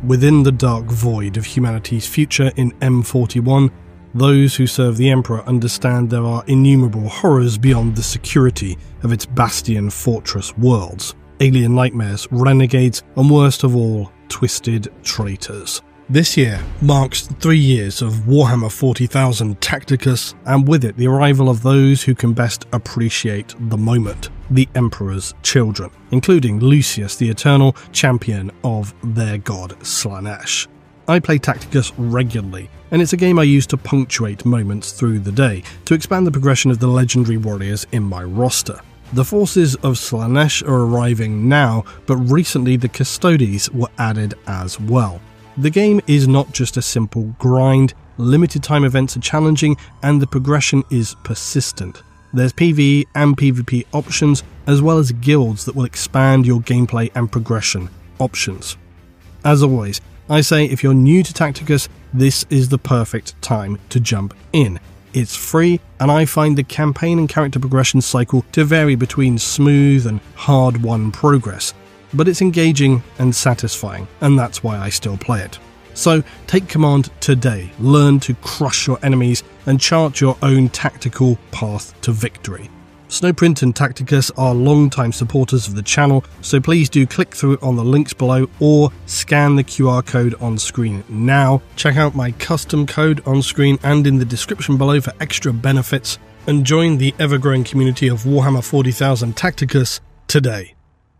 Within the dark void of humanity's future in M41, those who serve the Emperor understand there are innumerable horrors beyond the security of its bastion fortress worlds. Alien nightmares, renegades, and worst of all, twisted traitors. This year marks 3 years of Warhammer 40,000 Tacticus, and with it the arrival of those who can best appreciate the moment, the Emperor's children, including Lucius, the eternal champion of their god Slaanesh. I play Tacticus regularly, and it's a game I use to punctuate moments through the day, to expand the progression of the legendary warriors in my roster. The forces of Slaanesh are arriving now, but recently the Custodes were added as well. The game is not just a simple grind, limited time events are challenging, and the progression is persistent. There's PvE and PvP options, as well as guilds that will expand your gameplay and progression options. As always, I say if you're new to Tacticus, this is the perfect time to jump in. It's free, and I find the campaign and character progression cycle to vary between smooth and hard-won progress, but it's engaging and satisfying, and that's why I still play it. So take command today, learn to crush your enemies, and chart your own tactical path to victory. Snowprint and Tacticus are long-time supporters of the channel, so please do click through on the links below or scan the QR code on screen now. Check out my custom code on screen and in the description below for extra benefits, and join the ever-growing community of Warhammer 40,000 Tacticus today.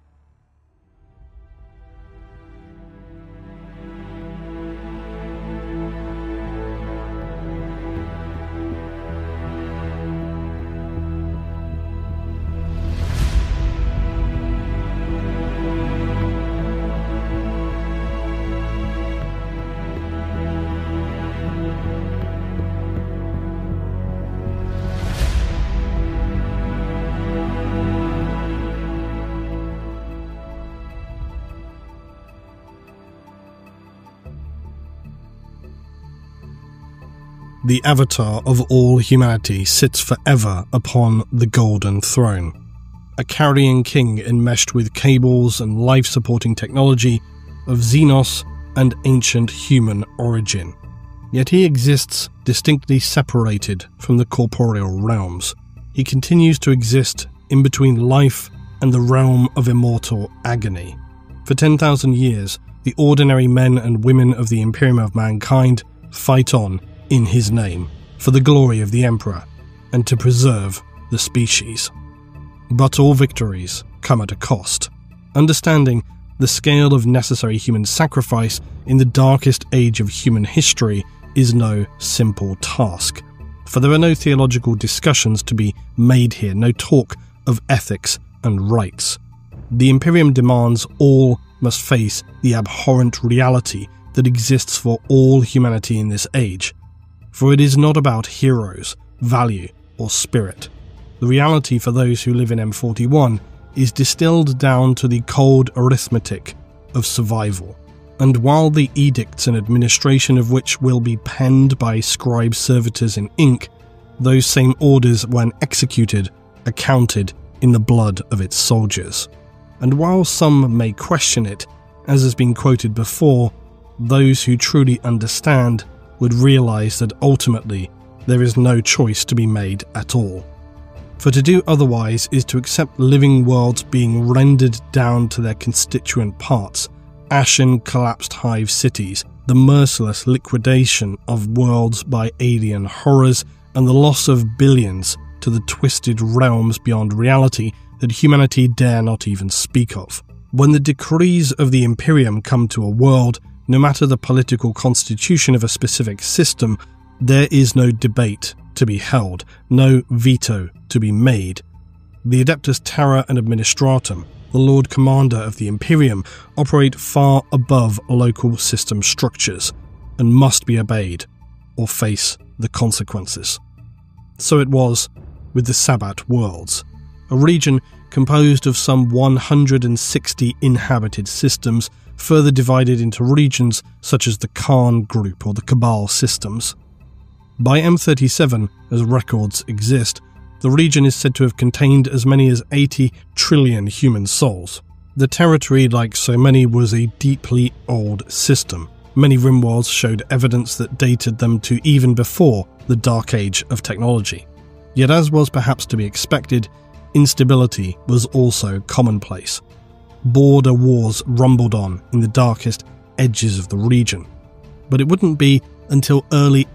The avatar of all humanity sits forever upon the Golden Throne, a carrying king enmeshed with cables and life-supporting technology of Xenos and ancient human origin. Yet he exists distinctly separated from the corporeal realms. He continues to exist in between life and the realm of immortal agony. For 10,000 years, the ordinary men and women of the Imperium of Mankind fight on in his name, for the glory of the Emperor, and to preserve the species. But all victories come at a cost. Understanding the scale of necessary human sacrifice in the darkest age of human history is no simple task, for there are no theological discussions to be made here, no talk of ethics and rights. The Imperium demands all must face the abhorrent reality that exists for all humanity in this age. For it is not about heroes, value, or spirit. The reality for those who live in M41 is distilled down to the cold arithmetic of survival. And while the edicts and administration of which will be penned by scribe servitors in ink, those same orders, when executed, are counted in the blood of its soldiers. And while some may question it, as has been quoted before, those who truly understand would realize that ultimately there is no choice to be made at all. For to do otherwise is to accept living worlds being rendered down to their constituent parts, ashen collapsed hive cities, the merciless liquidation of worlds by alien horrors, and the loss of billions to the twisted realms beyond reality that humanity dare not even speak of. When the decrees of the Imperium come to a world, no matter the political constitution of a specific system, there is no debate to be held, no veto to be made. The Adeptus Terra and Administratum, the Lord Commander of the Imperium, operate far above local system structures and must be obeyed or face the consequences. So it was with the Sabbat Worlds, a region composed of some 160 inhabited systems, further divided into regions such as the Khan Group or the Cabal systems. By M37, as records exist, the region is said to have contained as many as 80 trillion human souls. The territory, like so many, was a deeply old system. Many RimWorlds showed evidence that dated them to even before the dark age of technology. Yet, as was perhaps to be expected, instability was also commonplace. Border wars rumbled on in the darkest edges of the region. But it wouldn't be until early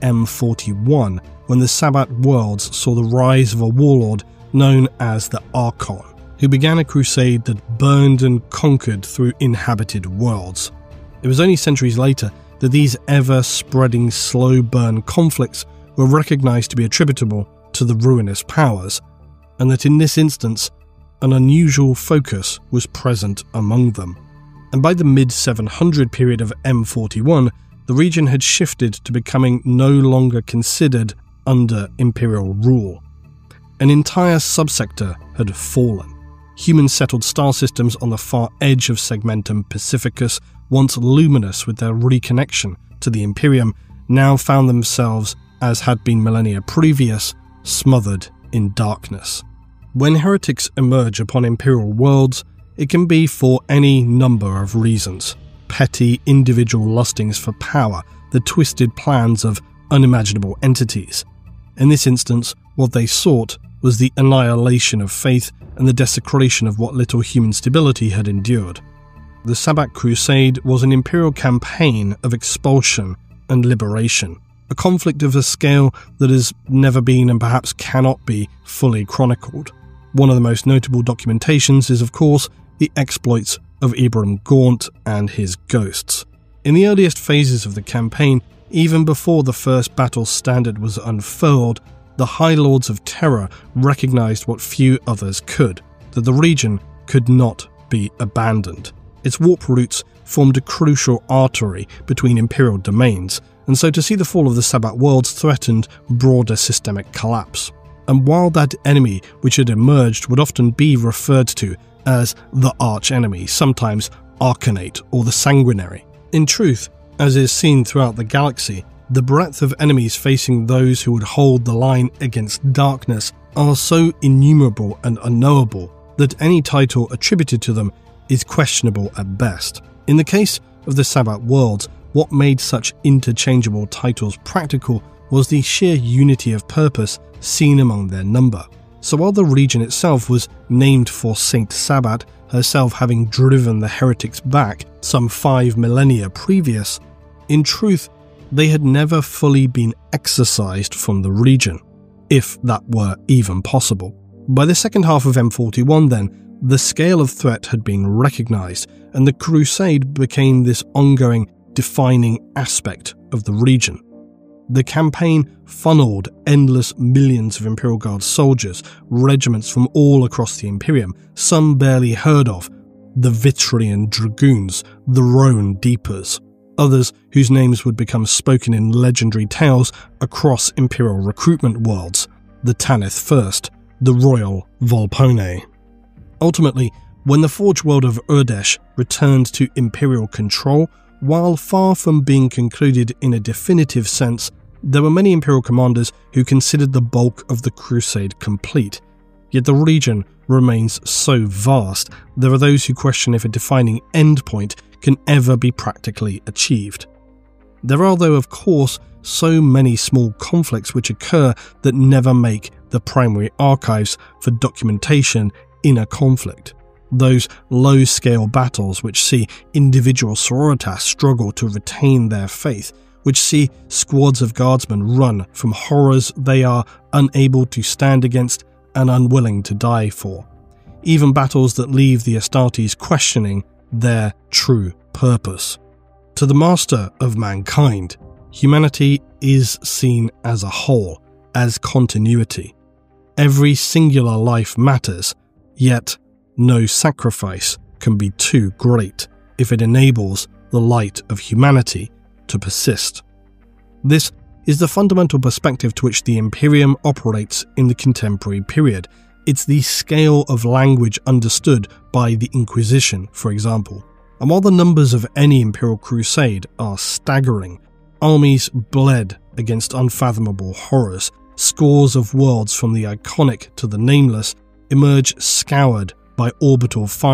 M41 when the Sabbat worlds saw the rise of a warlord known as the Archon, who began a crusade that burned and conquered through inhabited worlds. It was only centuries later that these ever-spreading slow-burn conflicts were recognized to be attributable to the ruinous powers, and that in this instance, an unusual focus was present among them. And by the mid-700 period of M41, the region had shifted to becoming no longer considered under Imperial rule. An entire subsector had fallen. Human-settled star systems on the far edge of Segmentum Pacificus, once luminous with their reconnection to the Imperium, now found themselves, as had been millennia previous, smothered in darkness. When heretics emerge upon Imperial worlds, it can be for any number of reasons. Petty individual lustings for power, the twisted plans of unimaginable entities. In this instance, what they sought was the annihilation of faith and the desecration of what little human stability had endured. The Sabbat Crusade was an imperial campaign of expulsion and liberation, a conflict of a scale that has never been and perhaps cannot be fully chronicled. One of the most notable documentations is, of course, the exploits of Ibram Gaunt and his ghosts. In the earliest phases of the campaign, even before the first battle standard was unfurled, the High Lords of Terror recognized what few others could, that the region could not be abandoned. Its warp routes formed a crucial artery between imperial domains, and so to see the fall of the Sabbat worlds threatened broader systemic collapse. And while that enemy which had emerged would often be referred to as the arch-enemy, sometimes Arcanate or the Sanguinary, in truth, as is seen throughout the galaxy, the breadth of enemies facing those who would hold the line against darkness are so innumerable and unknowable that any title attributed to them is questionable at best. In the case of the Sabbat worlds, what made such interchangeable titles practical was the sheer unity of purpose seen among their number. So while the region itself was named for Saint Sabbat, herself having driven the heretics back some 5 millennia previous, in truth, they had never fully been exorcised from the region, if that were even possible. By the second half of M41 then, the scale of threat had been recognized, and the crusade became this ongoing, defining aspect of the region. The campaign funneled endless millions of Imperial Guard soldiers, regiments from all across the Imperium, some barely heard of, the Vitrian Dragoons, the Roan Deepers, others whose names would become spoken in legendary tales across Imperial recruitment worlds, the Tanith First, the Royal Volpone. Ultimately, when the Forge world of Urdesh returned to Imperial control, while far from being concluded in a definitive sense, there were many Imperial commanders who considered the bulk of the crusade complete. Yet the region remains so vast, there are those who question if a defining endpoint can ever be practically achieved. There are, though, of course, so many small conflicts which occur that never make the primary archives for documentation in a conflict. Those low-scale battles which see individual sororitas struggle to retain their faith, which see squads of guardsmen run from horrors they are unable to stand against and unwilling to die for. Even battles that leave the Astartes questioning their true purpose. To the master of mankind, humanity is seen as a whole, as continuity. Every singular life matters, yet no sacrifice can be too great if it enables the light of humanity to persist. This is the fundamental perspective to which the Imperium operates in the contemporary period. It's the scale of language understood by the Inquisition, for example. And while the numbers of any Imperial crusade are staggering, armies bled against unfathomable horrors, scores of worlds from the iconic to the nameless emerge scoured by orbital fire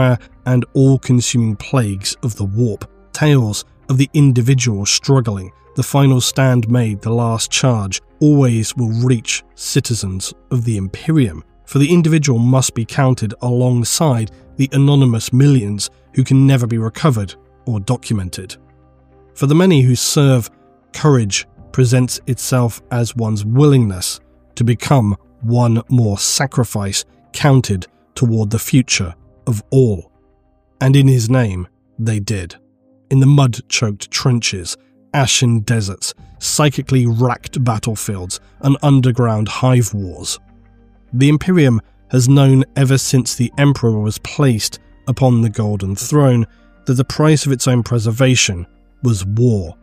and all-consuming plagues of the warp, tales of the individual struggling, the final stand made, the last charge, always will reach citizens of the Imperium, for the individual must be counted alongside the anonymous millions who can never be recovered or documented. For the many who serve, courage presents itself as one's willingness to become one more sacrifice counted toward the future of all. And in his name, they did. In the mud-choked trenches, ashen deserts, psychically racked battlefields, and underground hive wars. The Imperium has known ever since the Emperor was placed upon the Golden Throne that the price of its own preservation was war.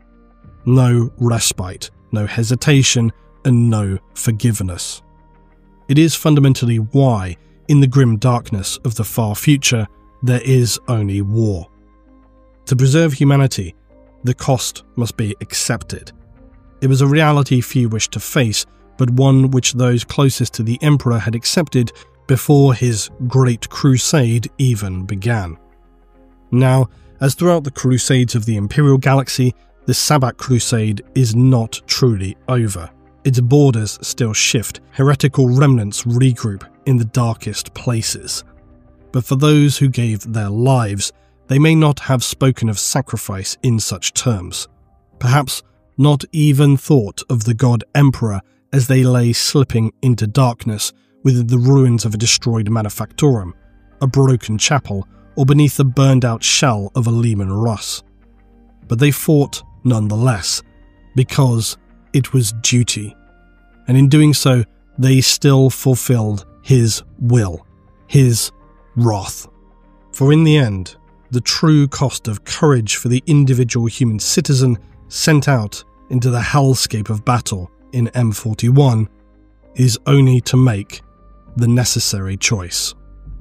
No respite, no hesitation, and no forgiveness. It is fundamentally why, in the grim darkness of the far future, there is only war. To preserve humanity, the cost must be accepted. It was a reality few wished to face, but one which those closest to the Emperor had accepted before his Great Crusade even began. Now, as throughout the Crusades of the Imperial Galaxy, the Sabbat Crusade is not truly over. Its borders still shift, heretical remnants regroup in the darkest places. But for those who gave their lives, they may not have spoken of sacrifice in such terms. Perhaps not even thought of the God Emperor as they lay slipping into darkness within the ruins of a destroyed manufactorum, a broken chapel, or beneath the burned-out shell of a Leman Russ. But they fought nonetheless, because it was duty, and in doing so, they still fulfilled his will, his wrath. For in the end, the true cost of courage for the individual human citizen sent out into the hellscape of battle in M41 is only to make the necessary choice.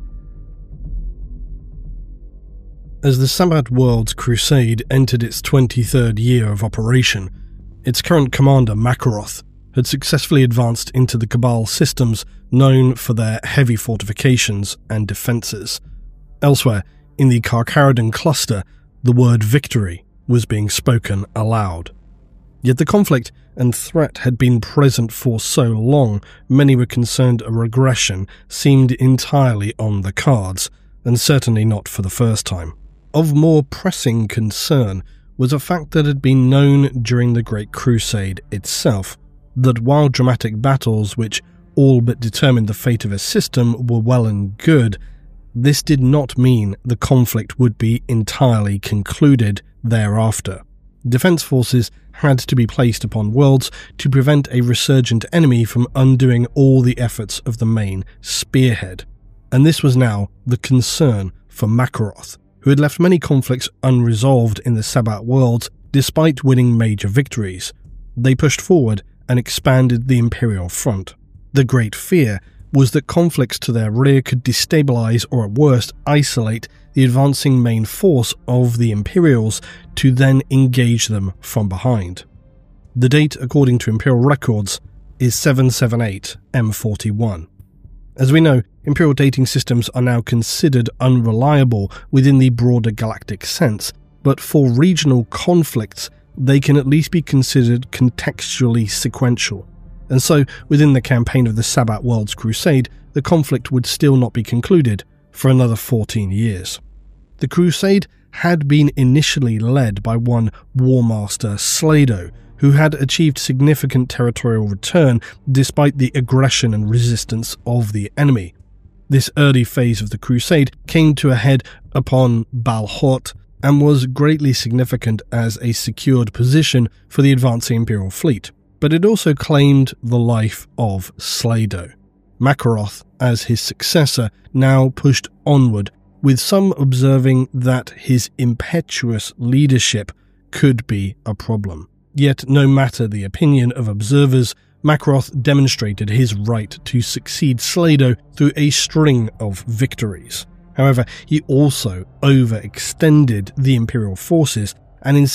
As the Sabbat Worlds Crusade entered its 23rd year of operation, its current commander, Makaroth, had successfully advanced into the Cabal systems known for their heavy fortifications and defences. Elsewhere, in the Karkaradan cluster, the word victory was being spoken aloud. Yet the conflict and threat had been present for so long, many were concerned a regression seemed entirely on the cards, and certainly not for the first time. Of more pressing concern was a fact that had been known during the Great Crusade itself, that while dramatic battles which all but determined the fate of a system were well and good, this did not mean the conflict would be entirely concluded thereafter. Defense forces had to be placed upon worlds to prevent a resurgent enemy from undoing all the efforts of the main spearhead. And this was now the concern for Makaroth, who had left many conflicts unresolved in the Sabbat worlds despite winning major victories. They pushed forward and expanded the Imperial front. The great fear was that conflicts to their rear could destabilize or at worst isolate the advancing main force of the Imperials to then engage them from behind. The date, according to Imperial records, is 778 M41. As we know, Imperial dating systems are now considered unreliable within the broader galactic sense, but for regional conflicts, they can at least be considered contextually sequential. And so, within the campaign of the Sabbat Worlds Crusade, the conflict would still not be concluded for another 14 years. The Crusade had been initially led by one Warmaster Slado, who had achieved significant territorial return despite the aggression and resistance of the enemy. This early phase of the Crusade came to a head upon Balhort and was greatly significant as a secured position for the advancing Imperial fleet, but it also claimed the life of Slado. Makaroth, as his successor, now pushed onward, with some observing that his impetuous leadership could be a problem. Yet, no matter the opinion of observers, Makaroth demonstrated his right to succeed Slado through a string of victories. However, he also overextended the Imperial forces and in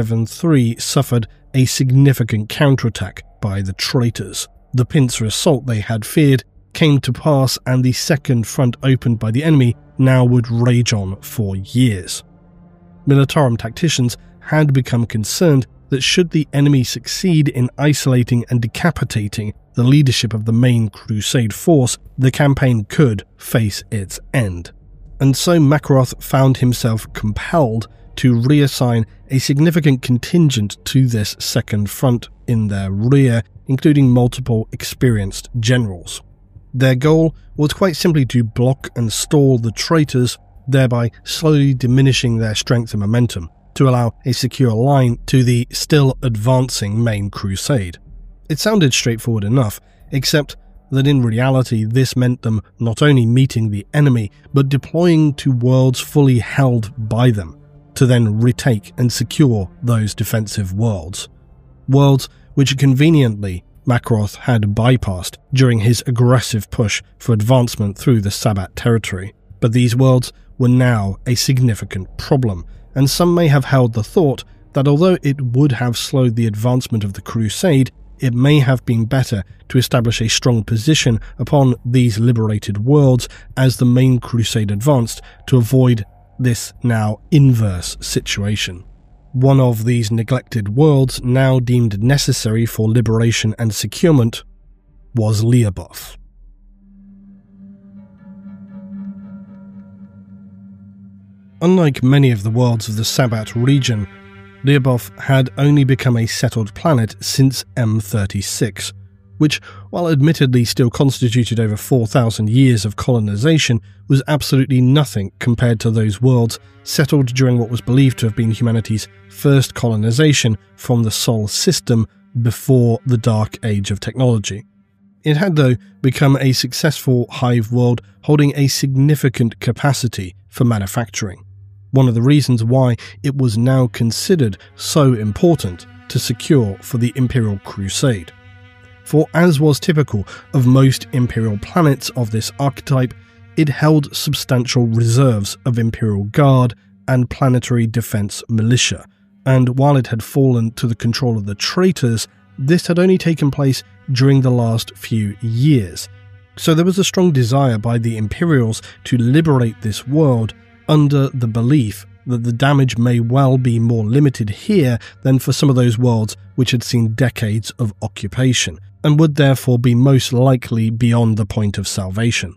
773 suffered a significant counterattack by the traitors. The pincer assault they had feared came to pass, and the second front opened by the enemy now would rage on for years. Militarum tacticians had become concerned that should the enemy succeed in isolating and decapitating the leadership of the main Crusade force, the campaign could face its end. And so Makaroth found himself compelled to reassign a significant contingent to this second front in their rear, including multiple experienced generals. Their goal was quite simply to block and stall the traitors, thereby slowly diminishing their strength and momentum, to allow a secure line to the still advancing main crusade. It sounded straightforward enough, except that in reality this meant them not only meeting the enemy, but deploying to worlds fully held by them, to then retake and secure those defensive worlds. Worlds which conveniently Makaroth had bypassed during his aggressive push for advancement through the Sabbat territory. But these worlds were now a significant problem, and some may have held the thought that although it would have slowed the advancement of the Crusade, it may have been better to establish a strong position upon these liberated worlds as the main Crusade advanced to avoid this now inverse situation. One of these neglected worlds now deemed necessary for liberation and securement was Leoboth. Unlike many of the worlds of the Sabbat region, Leoboth had only become a settled planet since M36, which, while admittedly still constituted over 4,000 years of colonization, was absolutely nothing compared to those worlds settled during what was believed to have been humanity's first colonization from the Sol system before the Dark Age of technology. It had, though, become a successful hive world holding a significant capacity for manufacturing, one of the reasons why it was now considered so important to secure for the Imperial Crusade. For as was typical of most Imperial planets of this archetype, it held substantial reserves of Imperial Guard and planetary defense militia, and while it had fallen to the control of the traitors, this had only taken place during the last few years. So there was a strong desire by the Imperials to liberate this world under the belief that the damage may well be more limited here than for some of those worlds which had seen decades of occupation, and would therefore be most likely beyond the point of salvation.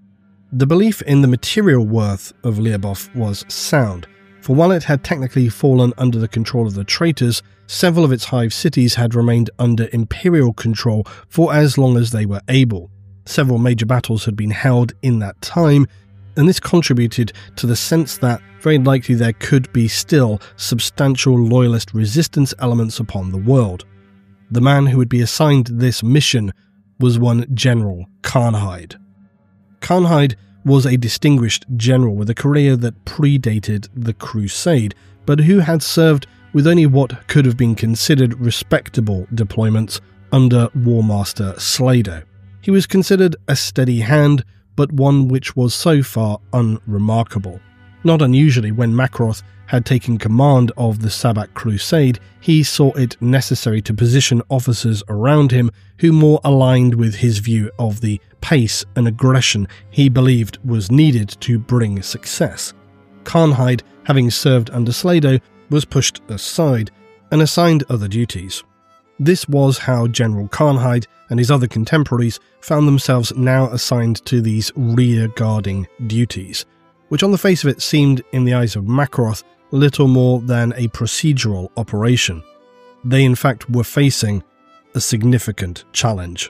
The belief in the material worth of Leoboth was sound, for while it had technically fallen under the control of the traitors, several of its hive cities had remained under Imperial control for as long as they were able. Several major battles had been held in that time, and this contributed to the sense that very likely there could be still substantial loyalist resistance elements upon the world. The man who would be assigned this mission was one General Karnhide. Karnhide was a distinguished general with a career that predated the Crusade, but who had served with only what could have been considered respectable deployments under War Master Sladeau. He was considered a steady hand, but one which was so far unremarkable. Not unusually, when Makaroth had taken command of the Sabbat Crusade, he saw it necessary to position officers around him who more aligned with his view of the pace and aggression he believed was needed to bring success. Karnhide, having served under Sladeau, was pushed aside and assigned other duties. This was how General Karnhide and his other contemporaries found themselves now assigned to these rear-guarding duties, which on the face of it seemed, in the eyes of Makaroth, little more than a procedural operation. They in fact were facing a significant challenge.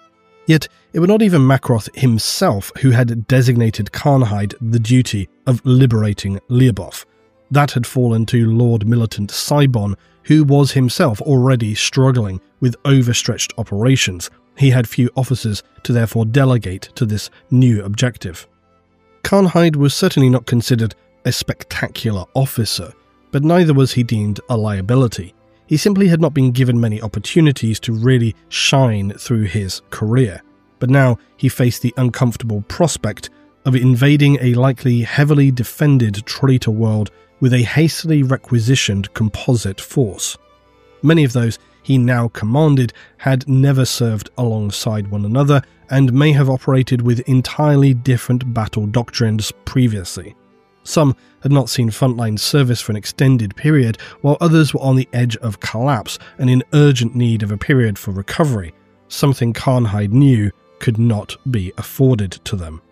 Yet it was not even Makaroth himself who had designated Karnhide the duty of liberating Leoboth. That had fallen to Lord Militant Cybon, who was himself already struggling with overstretched operations. He had few officers to therefore delegate to this new objective. Karnhide was certainly not considered a spectacular officer, but neither was he deemed a liability. He simply had not been given many opportunities to really shine through his career, but now he faced the uncomfortable prospect of invading a likely heavily defended traitor world with a hastily requisitioned composite force. Many of those he now commanded had never served alongside one another and may have operated with entirely different battle doctrines previously. Some had not seen frontline service for an extended period, while others were on the edge of collapse and in urgent need of a period for recovery, something Karnhide knew could not be afforded to them.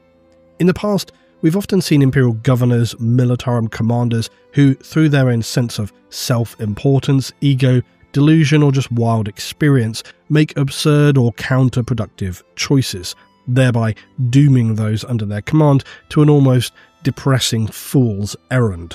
In the past, we've often seen Imperial governors, militarum commanders who, through their own sense of self-importance, ego, delusion or just wild experience, make absurd or counterproductive choices, thereby dooming those under their command to an almost depressing fool's errand.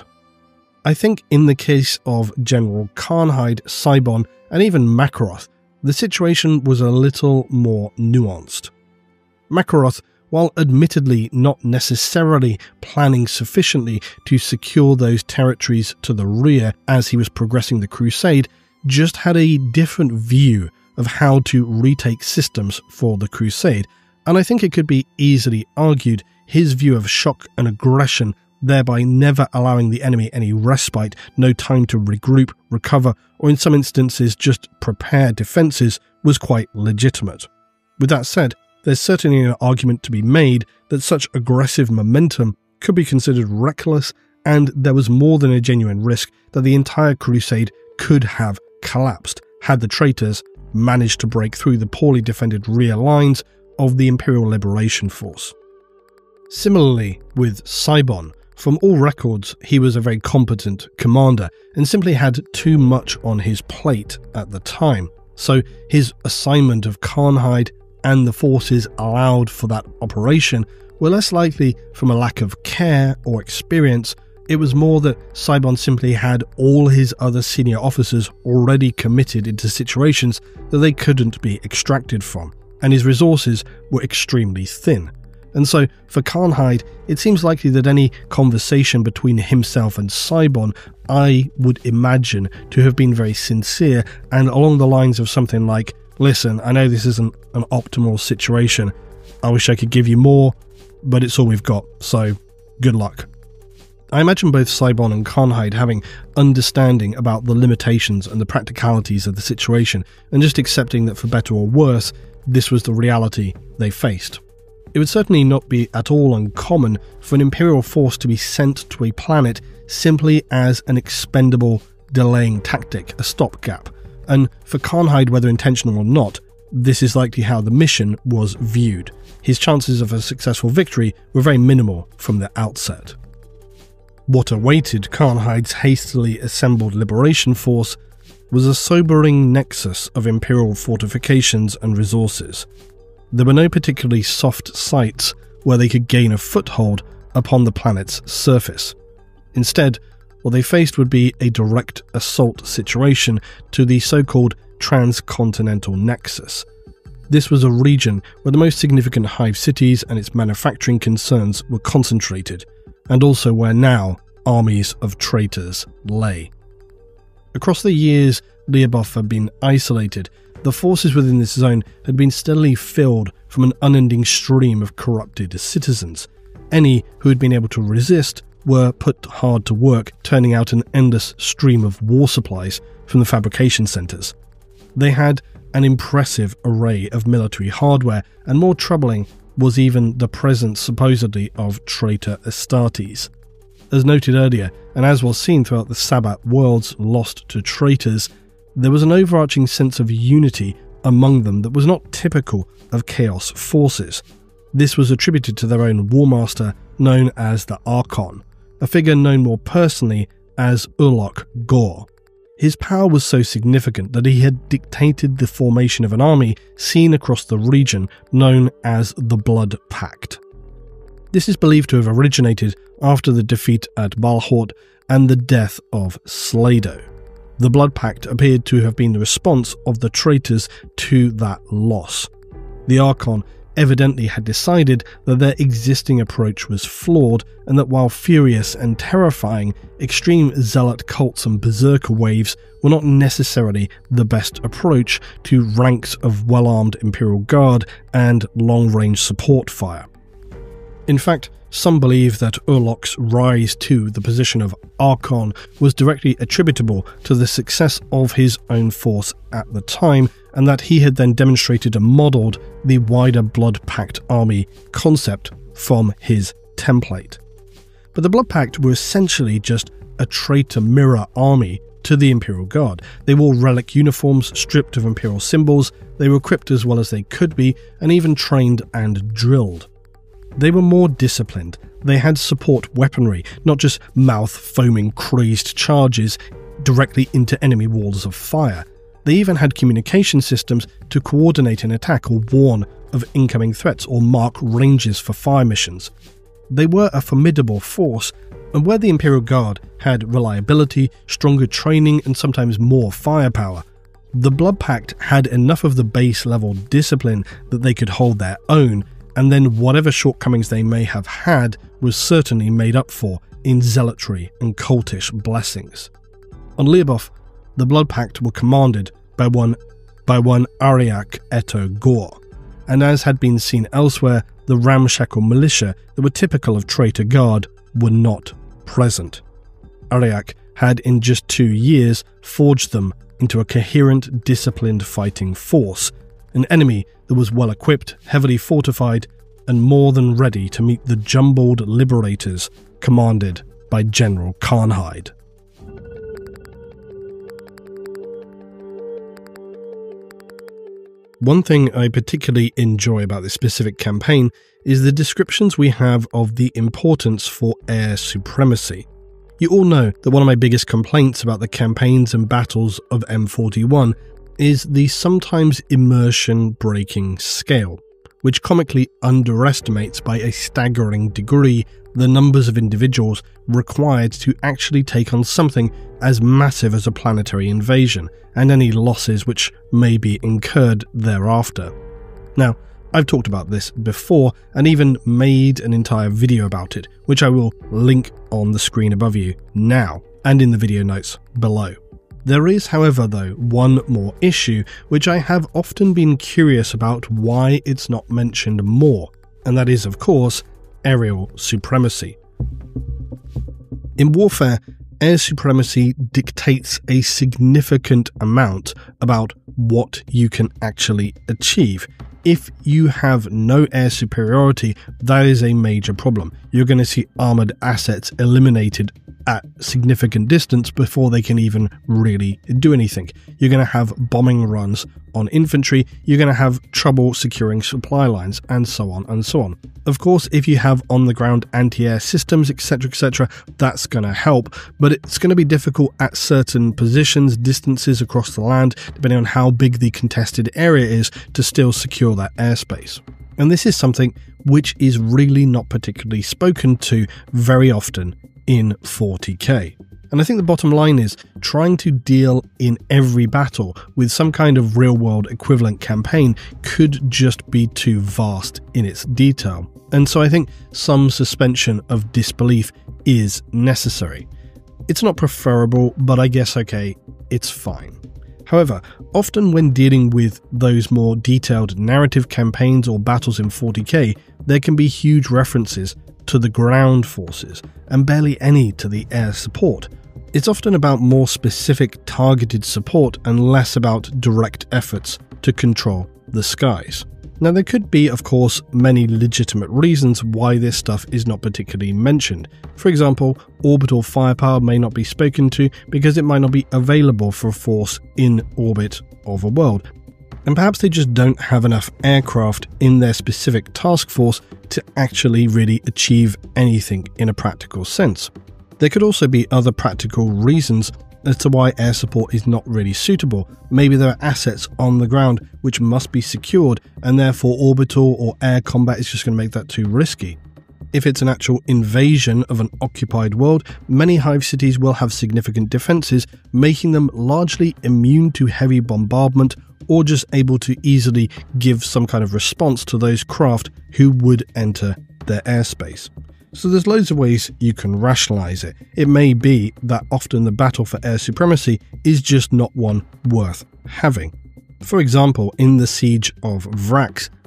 I think in the case of General Karnhide, Saibon, and even Makaroth, the situation was a little more nuanced. Makaroth, while admittedly not necessarily planning sufficiently to secure those territories to the rear as he was progressing the crusade, just had a different view of how to retake systems for the crusade, and I think it could be easily argued his view of shock and aggression, thereby never allowing the enemy any respite, no time to regroup, recover, or in some instances just prepare defences, was quite legitimate. With that said, there's certainly an argument to be made that such aggressive momentum could be considered reckless, and there was more than a genuine risk that the entire crusade could have collapsed had the traitors managed to break through the poorly defended rear lines of the Imperial Liberation Force. Similarly with Saibon, from all records he was a very competent commander and simply had too much on his plate at the time, so his assignment of Karnhide and the forces allowed for that operation were less likely from a lack of care or experience. It was more that Saibon simply had all his other senior officers already committed into situations that they couldn't be extracted from, and his resources were extremely thin. And so, for Karnhide, it seems likely that any conversation between himself and Saibon, I would imagine, to have been very sincere and along the lines of something like, "Listen, I know this isn't an optimal situation. I wish I could give you more, but it's all we've got, so good luck." I imagine both Saibon and Karnhide having understanding about the limitations and the practicalities of the situation, and just accepting that for better or worse, this was the reality they faced. It would certainly not be at all uncommon for an Imperial force to be sent to a planet simply as an expendable delaying tactic, a stopgap, and for Karnhide, whether intentional or not, this is likely how the mission was viewed. His chances of a successful victory were very minimal from the outset. What awaited Karnhide's hastily assembled liberation force was a sobering nexus of Imperial fortifications and resources. There were no particularly soft sites where they could gain a foothold upon the planet's surface. Instead, what they faced would be a direct assault situation to the so-called transcontinental nexus. This was a region where the most significant hive cities and its manufacturing concerns were concentrated, and also where now armies of traitors lay. Across the years Lyubov had been isolated, the forces within this zone had been steadily filled from an unending stream of corrupted citizens. Any who had been able to resist were put hard to work, turning out an endless stream of war supplies from the fabrication centres. They had an impressive array of military hardware, and more troubling was even the presence supposedly of traitor Astartes. As noted earlier, and as was seen throughout the Sabbat worlds lost to traitors, there was an overarching sense of unity among them that was not typical of Chaos forces. This was attributed to their own warmaster, known as the Archon, a figure known more personally as Urlok Gor. His power was so significant that he had dictated the formation of an army seen across the region known as the Blood Pact. This is believed to have originated after the defeat at Balhort and the death of Slado. The Blood Pact appeared to have been the response of the traitors to that loss. The Archon evidently had decided that their existing approach was flawed, and that while furious and terrifying, extreme zealot cults and berserker waves were not necessarily the best approach to ranks of well-armed Imperial Guard and long-range support fire. In fact, some believe that Urlach's rise to the position of Archon was directly attributable to the success of his own force at the time, and that he had then demonstrated and modelled the wider Blood Pact army concept from his template. But the Blood Pact were essentially just a traitor mirror army to the Imperial Guard. They wore relic uniforms stripped of Imperial symbols, they were equipped as well as they could be, and even trained and drilled. They were more disciplined. They had support weaponry, not just mouth-foaming crazed charges directly into enemy walls of fire. They even had communication systems to coordinate an attack or warn of incoming threats or mark ranges for fire missions. They were a formidable force, and where the Imperial Guard had reliability, stronger training, and sometimes more firepower, the Blood Pact had enough of the base-level discipline that they could hold their own, and then whatever shortcomings they may have had was certainly made up for in zealotry and cultish blessings. On Lyubov, the Blood Pact were commanded by one Ariak Eto Gor, and as had been seen elsewhere, the ramshackle militia that were typical of Traitor Guard were not present. Ariak had in just 2 years forged them into a coherent, disciplined fighting force, an enemy that was well equipped, heavily fortified, and more than ready to meet the jumbled liberators commanded by General Karnhide. One thing I particularly enjoy about this specific campaign is the descriptions we have of the importance for air supremacy. You all know that one of my biggest complaints about the campaigns and battles of M41 is the sometimes immersion-breaking scale, which comically underestimates by a staggering degree the numbers of individuals required to actually take on something as massive as a planetary invasion, and any losses which may be incurred thereafter. Now, I've talked about this before, and even made an entire video about it, which I will link on the screen above you now, and in the video notes below. There is, however, though, one more issue, which I have often been curious about why it's not mentioned more, and that is, of course, aerial supremacy. In warfare, air supremacy dictates a significant amount about what you can actually achieve. If you have no air superiority, that is a major problem. You're going to see armoured assets eliminated at significant distance before they can even really do anything. You're going to have bombing runs on infantry, you're going to have trouble securing supply lines, and so on and so on. Of course, if you have on-the-ground anti-air systems, etc., that's going to help, but it's going to be difficult at certain positions, distances across the land, depending on how big the contested area is, to still secure that airspace. And this is something which is really not particularly spoken to very often in 40k. And I think the bottom line is trying to deal in every battle with some kind of real-world equivalent campaign could just be too vast in its detail. And so I think some suspension of disbelief is necessary. It's not preferable, but I guess okay, it's fine. However, often when dealing with those more detailed narrative campaigns or battles in 40k, there can be huge references to the ground forces, and barely any to the air support. It's often about more specific targeted support and less about direct efforts to control the skies. Now, there could be, of course, many legitimate reasons why this stuff is not particularly mentioned. For example, orbital firepower may not be spoken to because it might not be available for a force in orbit of a world. And perhaps they just don't have enough aircraft in their specific task force to actually really achieve anything in a practical sense. There could also be other practical reasons as to why air support is not really suitable. Maybe there are assets on the ground which must be secured, and therefore orbital or air combat is just going to make that too risky. If it's an actual invasion of an occupied world, many hive cities will have significant defences, making them largely immune to heavy bombardment or just able to easily give some kind of response to those craft who would enter their airspace. So there's loads of ways you can rationalise it. It may be that often the battle for air supremacy is just not one worth having. For example, in the siege of Vrax,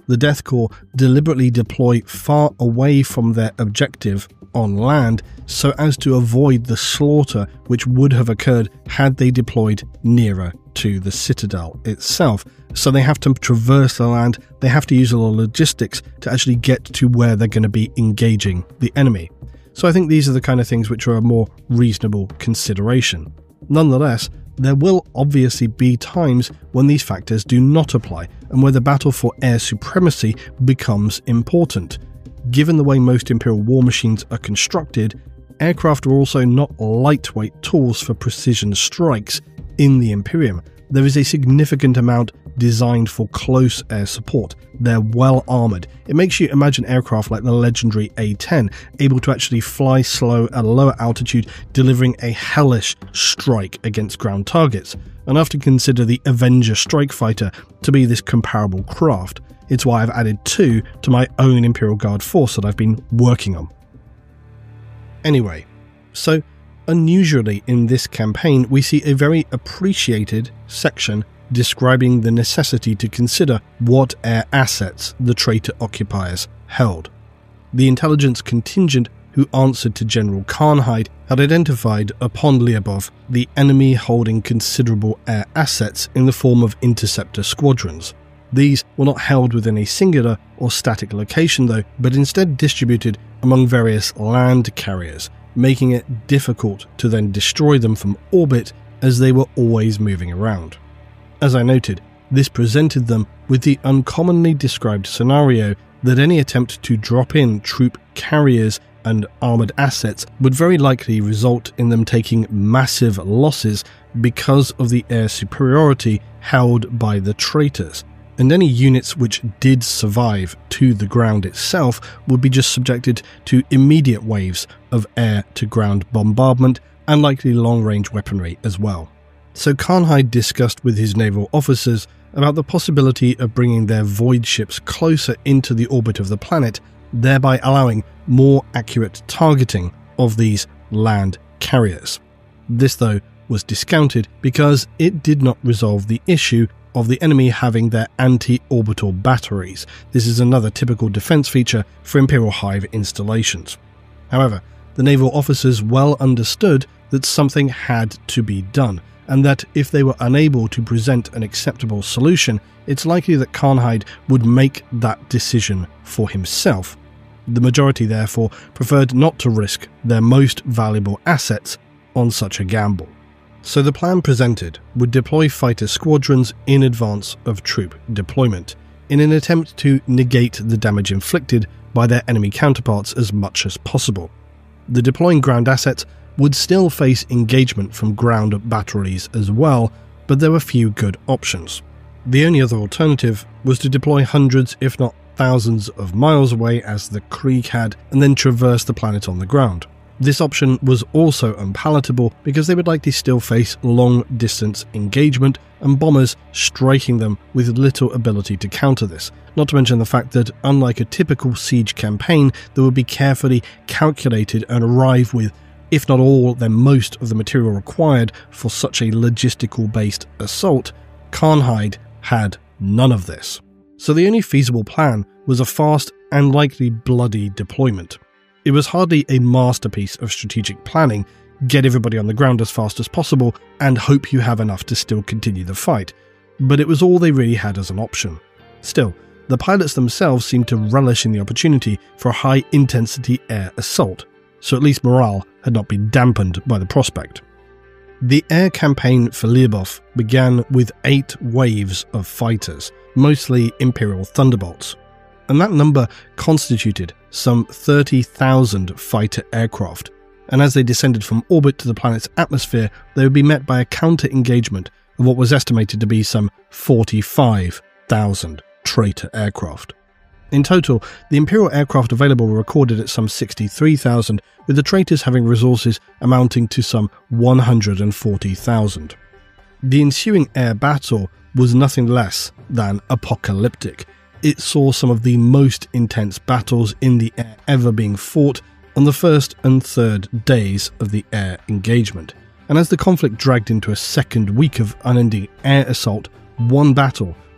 the Death Corps deliberately deploy far away from their objective on land so as to avoid the slaughter which would have occurred had they deployed nearer to the citadel itself. So they have to traverse the land, they have to use a lot of logistics to actually get to where they're going to be engaging the enemy. So I think these are the kind of things which are a more reasonable consideration. Nonetheless, there will obviously be times when these factors do not apply and where the battle for air supremacy becomes important. Given the way most Imperial war machines are constructed, aircraft are also not lightweight tools for precision strikes in the Imperium. There is a significant amount designed for close air support. They're well armoured. It makes you imagine aircraft like the legendary A-10, able to actually fly slow at a lower altitude, delivering a hellish strike against ground targets. Enough to consider the Avenger Strike Fighter to be this comparable craft. It's why I've added 2 to my own Imperial Guard force that I've been working on. Anyway, so unusually in this campaign, we see a very appreciated section describing the necessity to consider what air assets the traitor occupiers held. The intelligence contingent who answered to General Karnhide had identified upon Lyubov the enemy holding considerable air assets in the form of interceptor squadrons. These were not held within a singular or static location though, but instead distributed among various land carriers, making it difficult to then destroy them from orbit as they were always moving around. As I noted, this presented them with the uncommonly described scenario that any attempt to drop in troop carriers and armoured assets would very likely result in them taking massive losses because of the air superiority held by the traitors, and any units which did survive to the ground itself would be just subjected to immediate waves of air-to-ground bombardment and likely long-range weaponry as well. So Karnhide discussed with his naval officers about the possibility of bringing their void ships closer into the orbit of the planet, thereby allowing more accurate targeting of these land carriers. This, though, was discounted because it did not resolve the issue of the enemy having their anti-orbital batteries. This is another typical defense feature for Imperial Hive installations. However, the naval officers well understood that something had to be done, and that if they were unable to present an acceptable solution, it's likely that Karnhide would make that decision for himself. The majority, therefore, preferred not to risk their most valuable assets on such a gamble. So the plan presented would deploy fighter squadrons in advance of troop deployment, in an attempt to negate the damage inflicted by their enemy counterparts as much as possible. The deploying ground assets would still face engagement from ground batteries as well, but there were few good options. The only other alternative was to deploy hundreds, if not thousands of miles away as the Krieg had, and then traverse the planet on the ground. This option was also unpalatable because they would likely still face long-distance engagement and bombers striking them with little ability to counter this, not to mention the fact that, unlike a typical siege campaign that would be carefully calculated and arrive with, if not all, then most of the material required for such a logistical-based assault, Karnhide had none of this. So the only feasible plan was a fast and likely bloody deployment. It was hardly a masterpiece of strategic planning, get everybody on the ground as fast as possible and hope you have enough to still continue the fight, but it was all they really had as an option. Still, the pilots themselves seemed to relish in the opportunity for a high-intensity air assault, so at least morale had not been dampened by the prospect. The air campaign for Lyubov began with 8 waves of fighters, mostly Imperial Thunderbolts, and that number constituted some 30,000 fighter aircraft, and as they descended from orbit to the planet's atmosphere, they would be met by a counter-engagement of what was estimated to be some 45,000 traitor aircraft. In total, the Imperial aircraft available were recorded at some 63,000, with the traitors having resources amounting to some 140,000. The ensuing air battle was nothing less than apocalyptic. It saw some of the most intense battles in the air ever being fought on the first and third days of the air engagement. And as the conflict dragged into a second week of unending air assault, one battle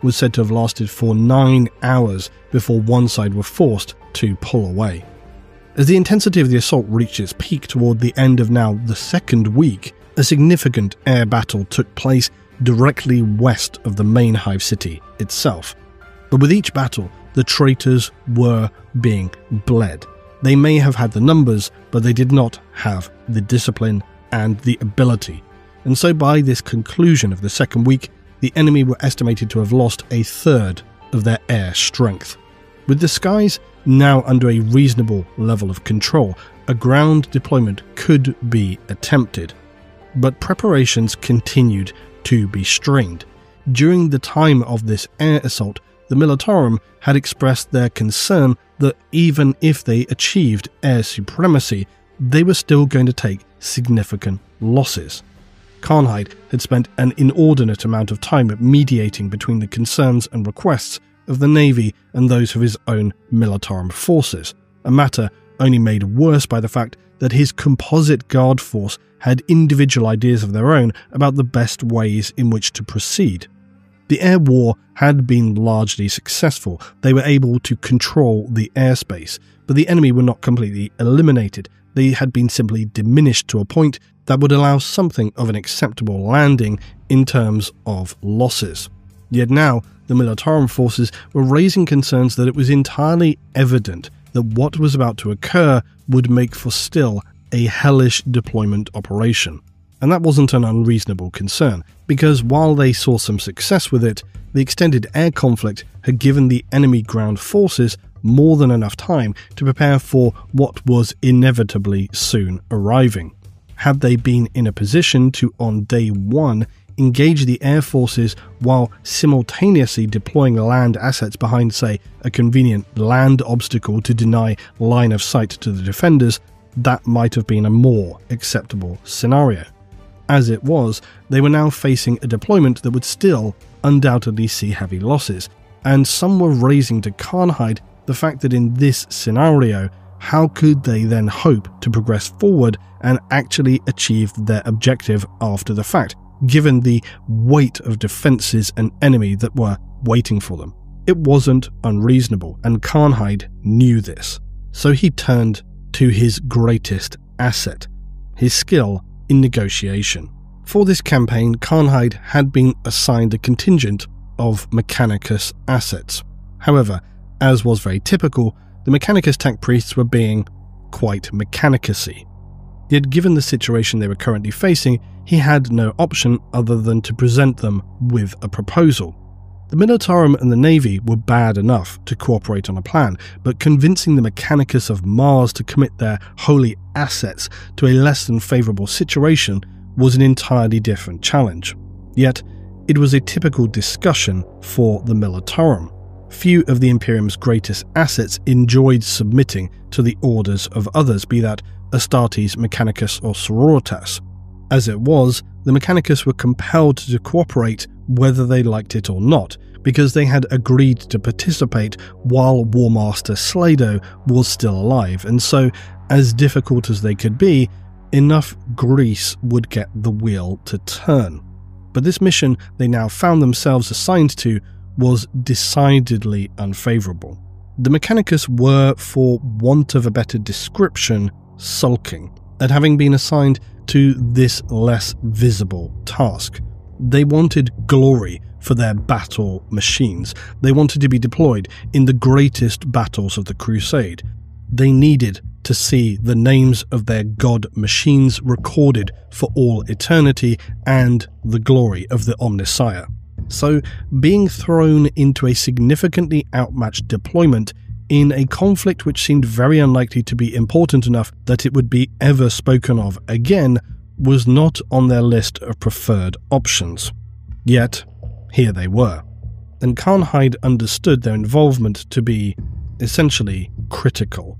was said to have lasted for 9 hours before one side were forced to pull away. As the intensity of the assault reached its peak toward the end of now the second week, a significant air battle took place directly west of the main hive city itself. But with each battle, the traitors were being bled. They may have had the numbers, but they did not have the discipline and the ability. And so by this conclusion of the second week, the enemy were estimated to have lost a third of their air strength. With the skies now under a reasonable level of control, a ground deployment could be attempted. But preparations continued to be strained. During the time of this air assault, the Militarum had expressed their concern that even if they achieved air supremacy, they were still going to take significant losses. Karnhide had spent an inordinate amount of time mediating between the concerns and requests of the Navy and those of his own Militarum forces, a matter only made worse by the fact that his composite guard force had individual ideas of their own about the best ways in which to proceed. The air war had been largely successful. They were able to control the airspace, but the enemy were not completely eliminated. They had been simply diminished to a point that would allow something of an acceptable landing in terms of losses. Yet now, the Militarum forces were raising concerns that it was entirely evident that what was about to occur would make for still a hellish deployment operation. And that wasn't an unreasonable concern, because while they saw some success with it, the extended air conflict had given the enemy ground forces more than enough time to prepare for what was inevitably soon arriving. Had they been in a position to, on day one, engage the air forces while simultaneously deploying land assets behind, say, a convenient land obstacle to deny line of sight to the defenders, that might have been a more acceptable scenario. As it was, they were now facing a deployment that would still undoubtedly see heavy losses, and some were raising to Karnhide the fact that in this scenario, how could they then hope to progress forward and actually achieve their objective after the fact, given the weight of defences and enemy that were waiting for them? It wasn't unreasonable, and Karnhide knew this. So he turned to his greatest asset, his skill in negotiation. For this campaign, Karnhide had been assigned a contingent of Mechanicus assets. However, as was very typical, the Mechanicus tech priests were being quite Mechanicus-y. Yet given the situation they were currently facing, he had no option other than to present them with a proposal. The Militarum and the Navy were bad enough to cooperate on a plan, but convincing the Mechanicus of Mars to commit their holy assets to a less than favourable situation was an entirely different challenge. Yet, it was a typical discussion for the Militarum. Few of the Imperium's greatest assets enjoyed submitting to the orders of others, be that Astartes, Mechanicus or Sororitas. As it was, the Mechanicus were compelled to cooperate whether they liked it or not, because they had agreed to participate while Warmaster Slado was still alive, and so, as difficult as they could be, enough grease would get the wheel to turn. But this mission they now found themselves assigned to was decidedly unfavourable. The Mechanicus were, for want of a better description, sulking at having been assigned to this less visible task. They wanted glory for their battle machines. They wanted to be deployed in the greatest battles of the Crusade. They needed to see the names of their god machines recorded for all eternity and the glory of the Omnissiah. So, being thrown into a significantly outmatched deployment in a conflict which seemed very unlikely to be important enough that it would be ever spoken of again was not on their list of preferred options. Yet, here they were, and Karnhide understood their involvement to be, essentially, critical.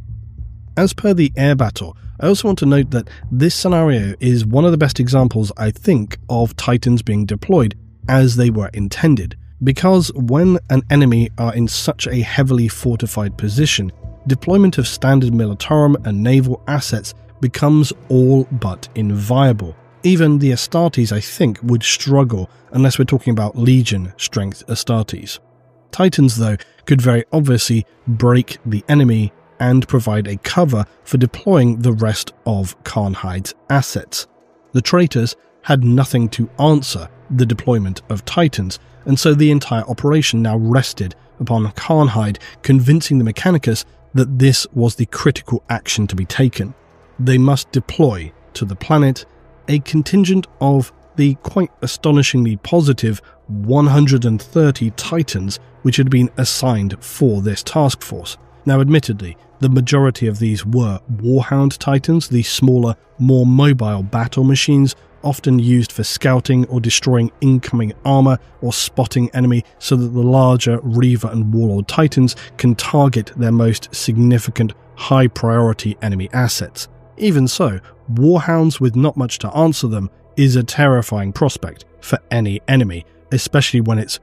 As per the air battle, I also want to note that this scenario is one of the best examples, I think, of Titans being deployed as they were intended, because when an enemy are in such a heavily fortified position, deployment of standard Militarum and naval assets becomes all but inviable. Even the Astartes, I think, would struggle unless we're talking about Legion strength Astartes. Titans, though, could very obviously break the enemy and provide a cover for deploying the rest of Karnhide's assets. The traitors had nothing to answer the deployment of Titans, and so the entire operation now rested upon Karnhide convincing the Mechanicus that this was the critical action to be taken. They must deploy to the planet a contingent of the quite astonishingly positive 130 Titans which had been assigned for this task force. Now, admittedly, the majority of these were Warhound Titans, the smaller, more mobile battle machines often used for scouting or destroying incoming armor or spotting enemy so that the larger Reaver and Warlord Titans can target their most significant high-priority enemy assets. Even so, Warhounds with not much to answer them is a terrifying prospect for any enemy, especially when it's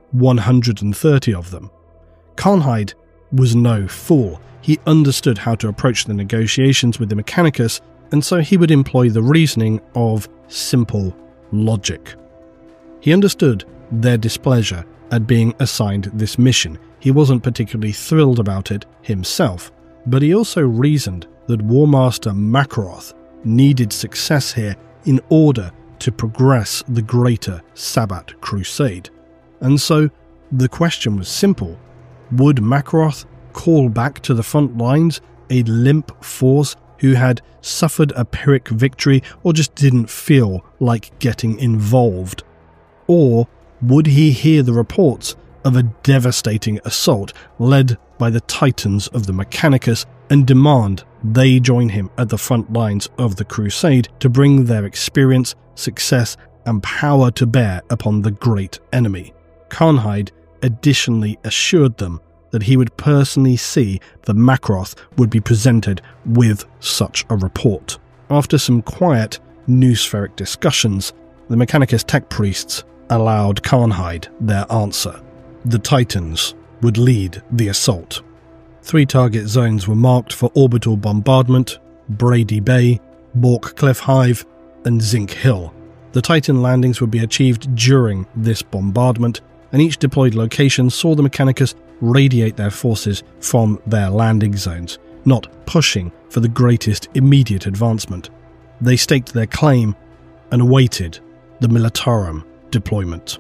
130 of them. Karnhide was no fool. He understood how to approach the negotiations with the Mechanicus, and so he would employ the reasoning of simple logic. He understood their displeasure at being assigned this mission. He wasn't particularly thrilled about it himself, but he also reasoned that Warmaster Makaroth needed success here in order to progress the greater Sabbat Crusade. And so the question was simple: would Makaroth call back to the front lines a limp force who had suffered a Pyrrhic victory or just didn't feel like getting involved? Or would he hear the reports of a devastating assault led by the Titans of the Mechanicus and demand they join him at the front lines of the Crusade to bring their experience, success, and power to bear upon the great enemy? Karnhide additionally assured them that he would personally see that Makaroth would be presented with such a report. After some quiet, noospheric discussions, the Mechanicus tech priests allowed Karnhide their answer. The Titans would lead the assault. 3 target zones were marked for orbital bombardment: Brady Bay, Bork Cliff Hive, and Zinc Hill. The Titan landings would be achieved during this bombardment, and each deployed location saw the Mechanicus radiate their forces from their landing zones, not pushing for the greatest immediate advancement. They staked their claim and awaited the Militarum deployment.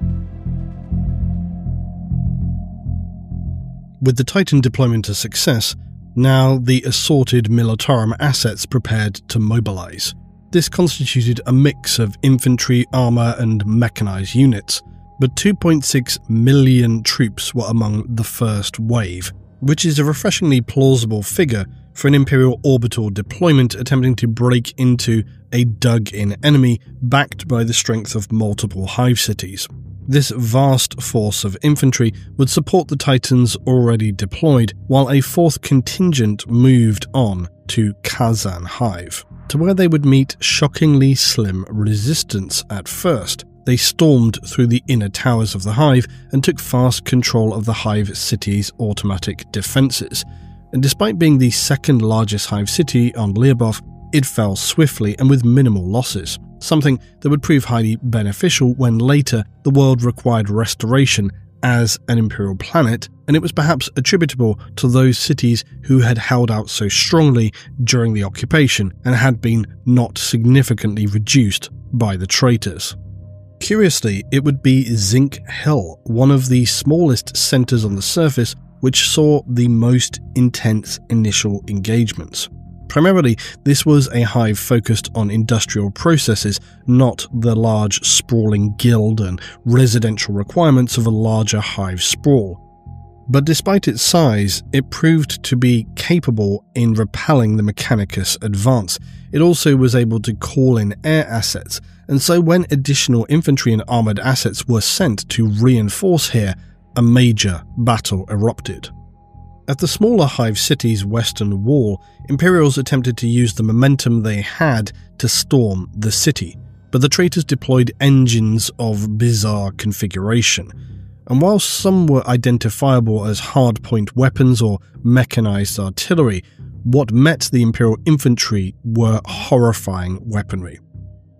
With the Titan deployment a success, now the assorted Militarum assets prepared to mobilize. This constituted a mix of infantry, armor, and mechanized units, but 2.6 million troops were among the first wave, which is a refreshingly plausible figure for an Imperial orbital deployment attempting to break into a dug-in enemy backed by the strength of multiple hive cities. This vast force of infantry would support the Titans already deployed, while a 4th contingent moved on to Kazan Hive, to where they would meet shockingly slim resistance at first. They stormed through the inner towers of the Hive and took fast control of the Hive city's automatic defences. And despite being the 2nd largest Hive city on Leoboth, it fell swiftly and with minimal losses, something that would prove highly beneficial when later the world required restoration as an Imperial planet, and it was perhaps attributable to those cities who had held out so strongly during the occupation and had been not significantly reduced by the traitors. Curiously, it would be Zinc Hill, one of the smallest centres on the surface, which saw the most intense initial engagements. Primarily, this was a hive focused on industrial processes, not the large sprawling guild and residential requirements of a larger hive sprawl. But despite its size, it proved to be capable in repelling the Mechanicus advance. It also was able to call in air assets, and so when additional infantry and armoured assets were sent to reinforce here, a major battle erupted. At the smaller Hive city's western wall, Imperials attempted to use the momentum they had to storm the city, but the traitors deployed engines of bizarre configuration. And while some were identifiable as hardpoint weapons or mechanized artillery, what met the Imperial infantry were horrifying weaponry.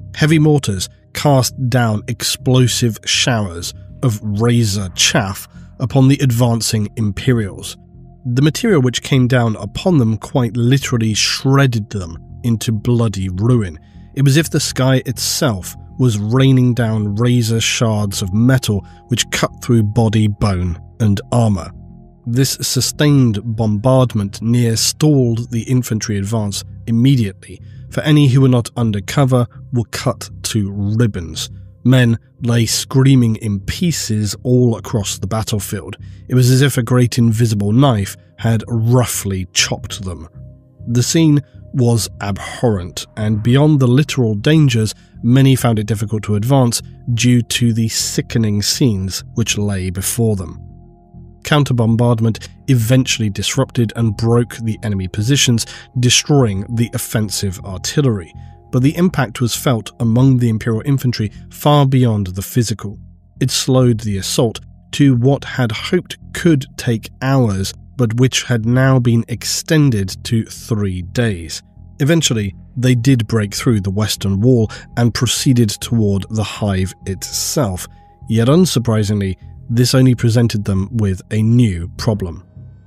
Heavy mortars cast down explosive showers of razor chaff upon the advancing Imperials. The material which came down upon them quite literally shredded them into bloody ruin. It was as if the sky itself was raining down razor shards of metal which cut through body, bone, and armour. This sustained bombardment near stalled the infantry advance immediately, for any who were not under cover were cut to ribbons. Men lay screaming in pieces all across the battlefield. It was as if a great invisible knife had roughly chopped them. The scene was abhorrent, and beyond the literal dangers, many found it difficult to advance due to the sickening scenes which lay before them. Counter-bombardment eventually disrupted and broke the enemy positions, destroying the offensive artillery, but the impact was felt among the Imperial infantry far beyond the physical. It slowed the assault to what had hoped could take hours, but which had now been extended to 3 days. Eventually, they did break through the western wall and proceeded toward the hive itself, yet unsurprisingly, this only presented them with a new problem.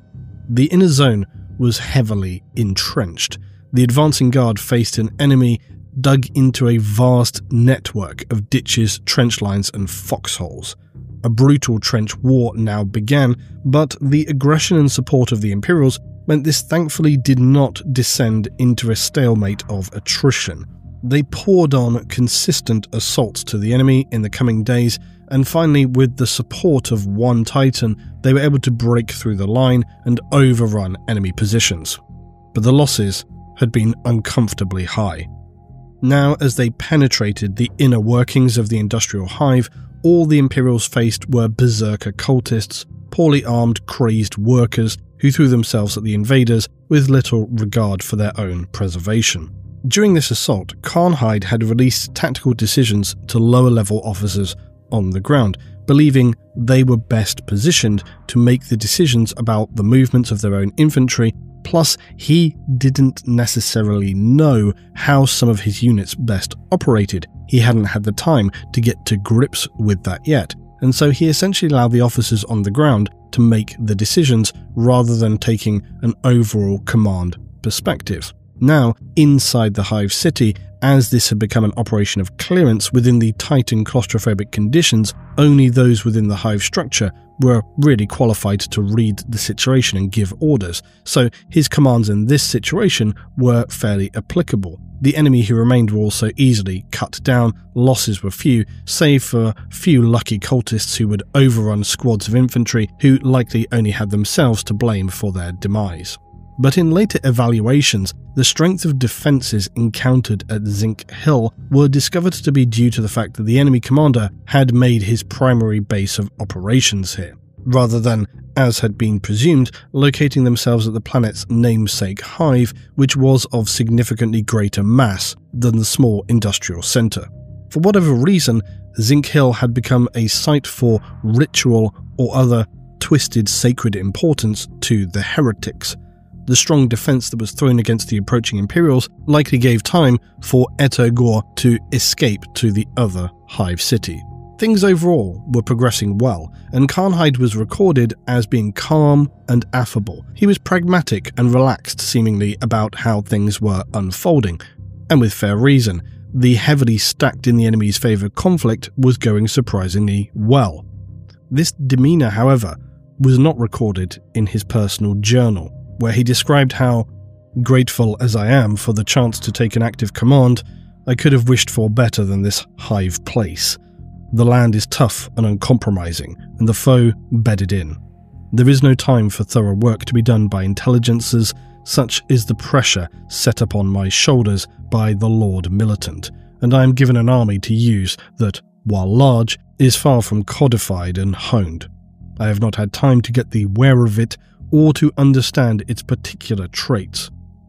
The inner zone was heavily entrenched. The advancing guard faced an enemy dug into a vast network of ditches, trench lines, and foxholes. A brutal trench war now began, but the aggression and support of the Imperials meant this thankfully did not descend into a stalemate of attrition. They poured on consistent assaults to the enemy in the coming days, and finally, with the support of one Titan, they were able to break through the line and overrun enemy positions. But the losses had been uncomfortably high. Now, as they penetrated the inner workings of the industrial hive, all the Imperials faced were berserker cultists, poorly armed, crazed workers who threw themselves at the invaders with little regard for their own preservation. During this assault, Karnhide had released tactical decisions to lower-level officers on the ground, believing they were best positioned to make the decisions about the movements of their own infantry. Plus, he didn't necessarily know how some of his units best operated. He hadn't had the time to get to grips with that yet, and so he essentially allowed the officers on the ground to make the decisions rather than taking an overall command perspective. Now, inside the Hive City, as this had become an operation of clearance within the tight and claustrophobic conditions, only those within the Hive structure were really qualified to read the situation and give orders, so his commands in this situation were fairly applicable. The enemy who remained were also easily cut down, losses were few, save for a few lucky cultists who would overrun squads of infantry who likely only had themselves to blame for their demise. But in later evaluations, the strength of defences encountered at Zinc Hill were discovered to be due to the fact that the enemy commander had made his primary base of operations here, rather than, as had been presumed, locating themselves at the planet's namesake hive, which was of significantly greater mass than the small industrial centre. For whatever reason, Zinc Hill had become a site for ritual or other twisted sacred importance to the heretics. The strong defence that was thrown against the approaching Imperials likely gave time for Etergor to escape to the other Hive City. Things overall were progressing well, and Karnhide was recorded as being calm and affable. He was pragmatic and relaxed seemingly about how things were unfolding, and with fair reason. The heavily stacked in the enemy's favour conflict was going surprisingly well. This demeanour, however, was not recorded in his personal journal, where he described how, "Grateful as I am for the chance to take an active command, I could have wished for better than this hive place. The land is tough and uncompromising, and the foe bedded in. There is no time for thorough work to be done by intelligences, such is the pressure set upon my shoulders by the Lord Militant, and I am given an army to use that, while large, is far from codified and honed. I have not had time to get the wear of it, or to understand its particular traits.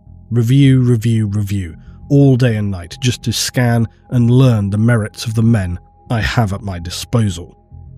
Review, all day and night, just to scan and learn the merits of the men I have at my disposal.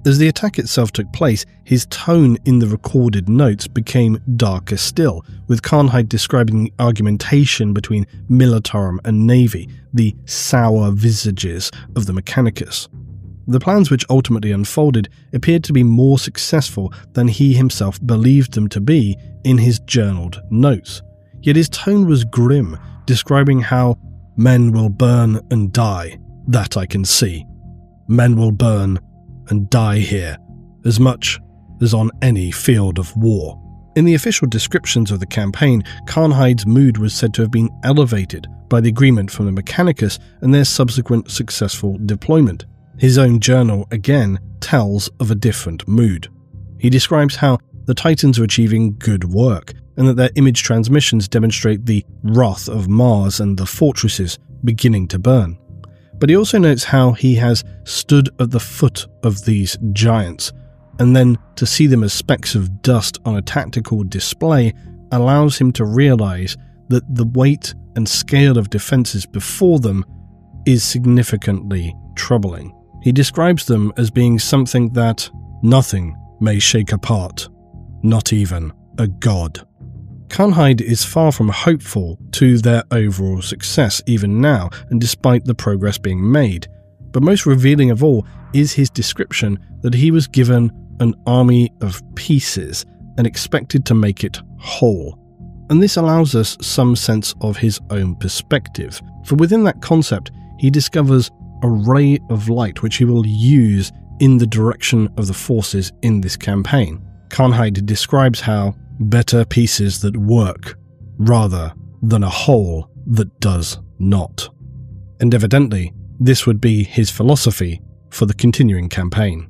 As the attack itself took place, his tone in the recorded notes became darker still, with Karnheid describing the argumentation between Militarum and Navy, the sour visages of the Mechanicus. The plans which ultimately unfolded appeared to be more successful than he himself believed them to be in his journaled notes. Yet his tone was grim, describing how men will burn and die, that I can see. Men will burn and die here, as much as on any field of war. In the official descriptions of the campaign, Karnheid's mood was said to have been elevated by the agreement from the Mechanicus and their subsequent successful deployment. His own journal, again, tells of a different mood. He describes how the Titans are achieving good work, and that their image transmissions demonstrate the wrath of Mars and the fortresses beginning to burn. But he also notes how he has stood at the foot of these giants, and then to see them as specks of dust on a tactical display allows him to realize that the weight and scale of defenses before them is significantly troubling. He describes them as being something that nothing may shake apart, not even a god. Karnheid is far from hopeful to their overall success even now, and despite the progress being made. But most revealing of all is his description that he was given an army of pieces and expected to make it whole. And this allows us some sense of his own perspective, for within that concept he discovers a ray of light which he will use in the direction of the forces in this campaign. Karnheid describes how better pieces that work, rather than a whole that does not. And evidently, this would be his philosophy for the continuing campaign.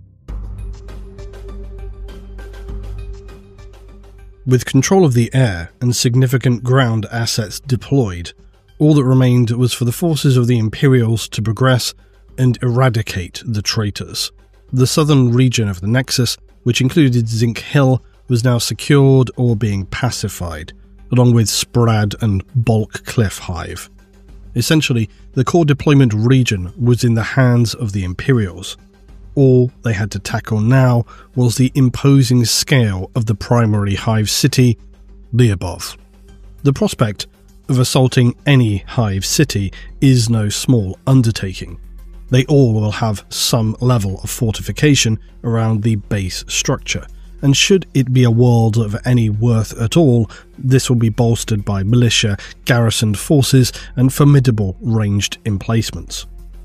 With control of the air and significant ground assets deployed, all that remained was for the forces of the Imperials to progress and eradicate the traitors. The southern region of the Nexus, which included Zinc Hill, was now secured or being pacified, along with Sprad and Bulk Cliff Hive. Essentially, the core deployment region was in the hands of the Imperials. All they had to tackle now was the imposing scale of the primary Hive city, Lyubov. The prospect of assaulting any Hive city is no small undertaking. They all will have some level of fortification around the base structure, and should it be a world of any worth at all, this will be bolstered by militia, garrisoned forces, and formidable ranged emplacements.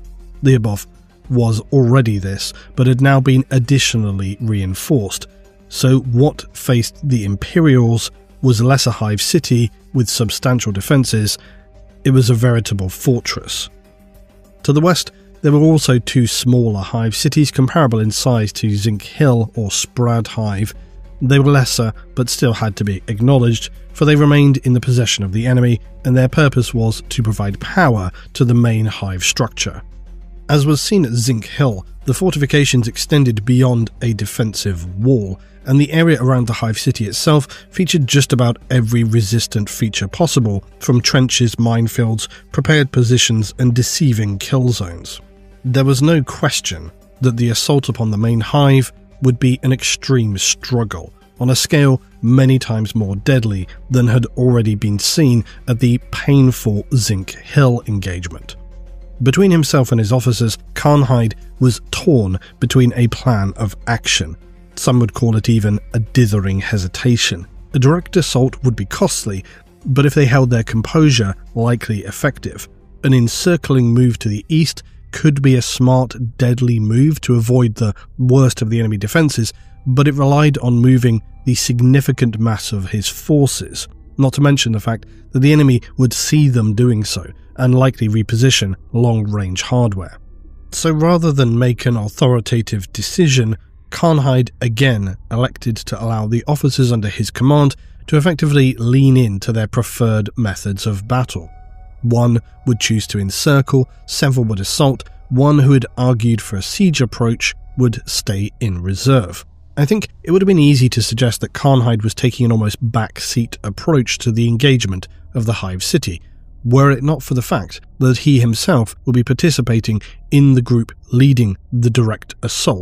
Lyubov was already this, but had now been additionally reinforced, so what faced the Imperials was less a Hive city with substantial defences. It was a veritable fortress. To the west, there were also two smaller Hive cities comparable in size to Zinc Hill or Sprad Hive. They were lesser, but still had to be acknowledged, for they remained in the possession of the enemy, and their purpose was to provide power to the main Hive structure. As was seen at Zinc Hill, the fortifications extended beyond a defensive wall, and the area around the Hive city itself featured just about every resistant feature possible, from trenches, minefields, prepared positions, and deceiving kill zones. There was no question that the assault upon the main Hive would be an extreme struggle, on a scale many times more deadly than had already been seen at the painful Zinc Hill engagement. Between himself and his officers, Karnheid was torn between a plan of action. Some would call it even a dithering hesitation. A direct assault would be costly, but if they held their composure, likely effective. An encircling move to the east could be a smart, deadly move to avoid the worst of the enemy defences, but it relied on moving the significant mass of his forces, not to mention the fact that the enemy would see them doing so, and likely reposition long-range hardware. So rather than make an authoritative decision, Karnheid again elected to allow the officers under his command to effectively lean into their preferred methods of battle. One would choose to encircle, several would assault, one who had argued for a siege approach would stay in reserve. I think it would have been easy to suggest that Karnheid was taking an almost backseat approach to the engagement of the Hive city, were it not for the fact that he himself would be participating in the group leading the direct assault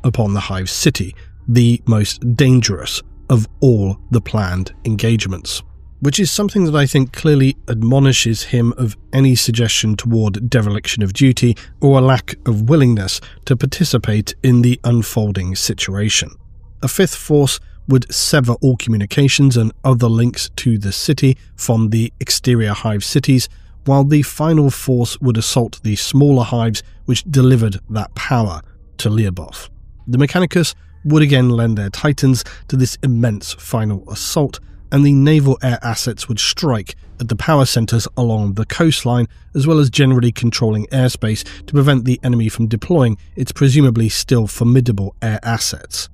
upon the Hive City, the most dangerous of all the planned engagements. Which is something that I think clearly admonishes him of any suggestion toward dereliction of duty or a lack of willingness to participate in the unfolding situation. A fifth force would sever all communications and other links to the city from the exterior Hive cities, while the final force would assault the smaller hives which delivered that power to Lyubov. The Mechanicus would again lend their titans to this immense final assault, and the naval air assets would strike at the power centres along the coastline, as well as generally controlling airspace to prevent the enemy from deploying its presumably still formidable air assets.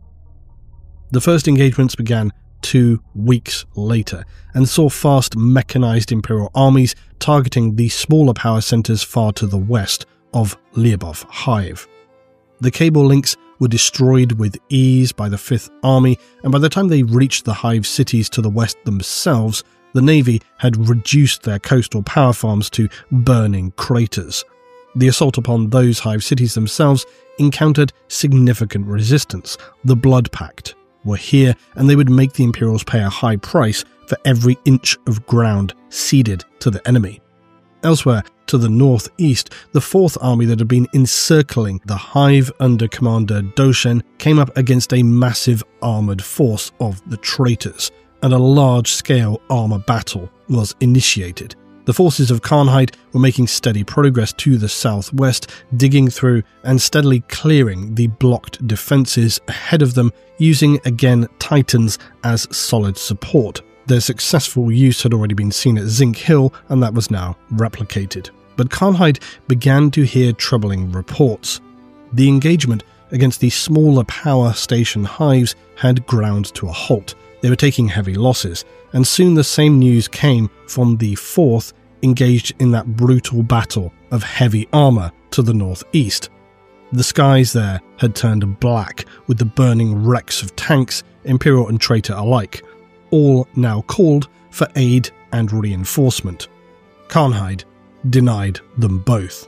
The first engagements began 2 weeks later, and saw fast mechanised Imperial armies targeting the smaller power centres far to the west of Lyubov Hive. The cable links were destroyed with ease by the 5th Army, and by the time they reached the Hive cities to the west themselves, the Navy had reduced their coastal power farms to burning craters. The assault upon those Hive cities themselves encountered significant resistance. The Blood Pact were here, and they would make the Imperials pay a high price for every inch of ground ceded to the enemy. Elsewhere, to the northeast, the 4th Army that had been encircling the Hive under Commander Doshen came up against a massive armoured force of the traitors, and a large-scale armour battle was initiated. The forces of Karnhide were making steady progress to the southwest, digging through and steadily clearing the blocked defences ahead of them, using again Titans as solid support. Their successful use had already been seen at Zinc Hill, and that was now replicated. But Karnhide began to hear troubling reports. The engagement against the smaller power station hives had ground to a halt. They were taking heavy losses, and soon the same news came from the 4th, engaged in that brutal battle of heavy armour to the northeast. The skies there had turned black with the burning wrecks of tanks, Imperial and traitor alike, all now called for aid and reinforcement. Karnhide denied them both.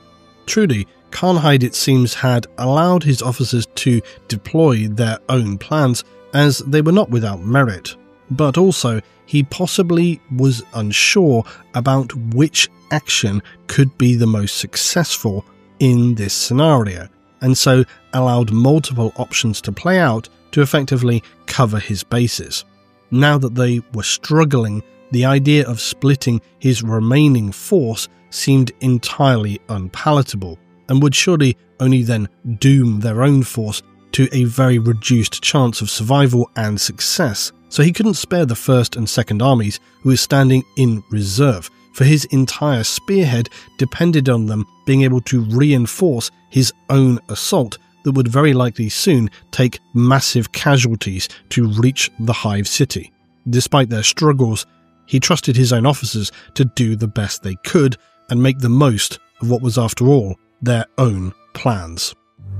Truly, Karnhide, it seems, had allowed his officers to deploy their own plans, as they were not without merit, but also he possibly was unsure about which action could be the most successful in this scenario, and so allowed multiple options to play out to effectively cover his bases. Now that they were struggling, the idea of splitting his remaining force seemed entirely unpalatable, and would surely only then doom their own force to a very reduced chance of survival and success. So he couldn't spare the 1st and 2nd armies, who were standing in reserve, for his entire spearhead depended on them being able to reinforce his own assault that would very likely soon take massive casualties to reach the Hive City. Despite their struggles, he trusted his own officers to do the best they could and make the most of what was, after all, their own plans.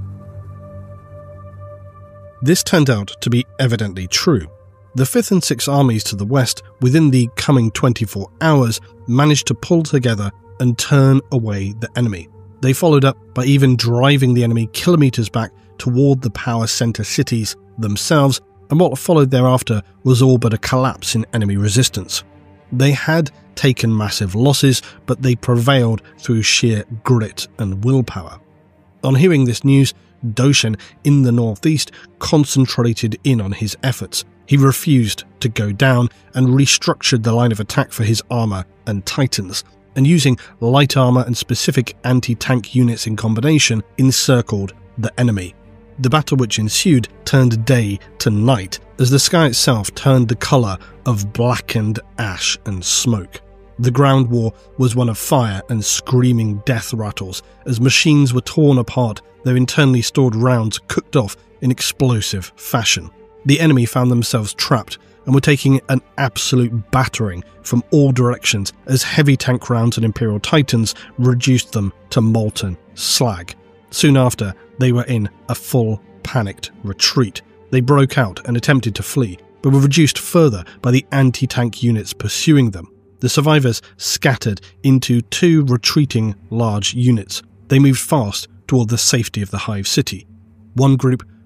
This turned out to be evidently true. The 5th and 6th armies to the west, within the coming 24 hours, managed to pull together and turn away the enemy. They followed up by even driving the enemy kilometres back toward the power centre cities themselves, and what followed thereafter was all but a collapse in enemy resistance. They had taken massive losses, but they prevailed through sheer grit and willpower. On hearing this news, Doshen in the northeast concentrated in on his efforts. He refused to go down and restructured the line of attack for his armour and titans, and using light armour and specific anti-tank units in combination, encircled the enemy. The battle which ensued turned day to night, as the sky itself turned the colour of blackened ash and smoke. The ground war was one of fire and screaming death rattles, as machines were torn apart, their internally stored rounds cooked off in explosive fashion. The enemy found themselves trapped and were taking an absolute battering from all directions as heavy tank rounds and Imperial Titans reduced them to molten slag. Soon after, they were in a full panicked retreat. They broke out and attempted to flee, but were reduced further by the anti-tank units pursuing them. The survivors scattered into 2 retreating large units. They moved fast toward the safety of the Hive City. One group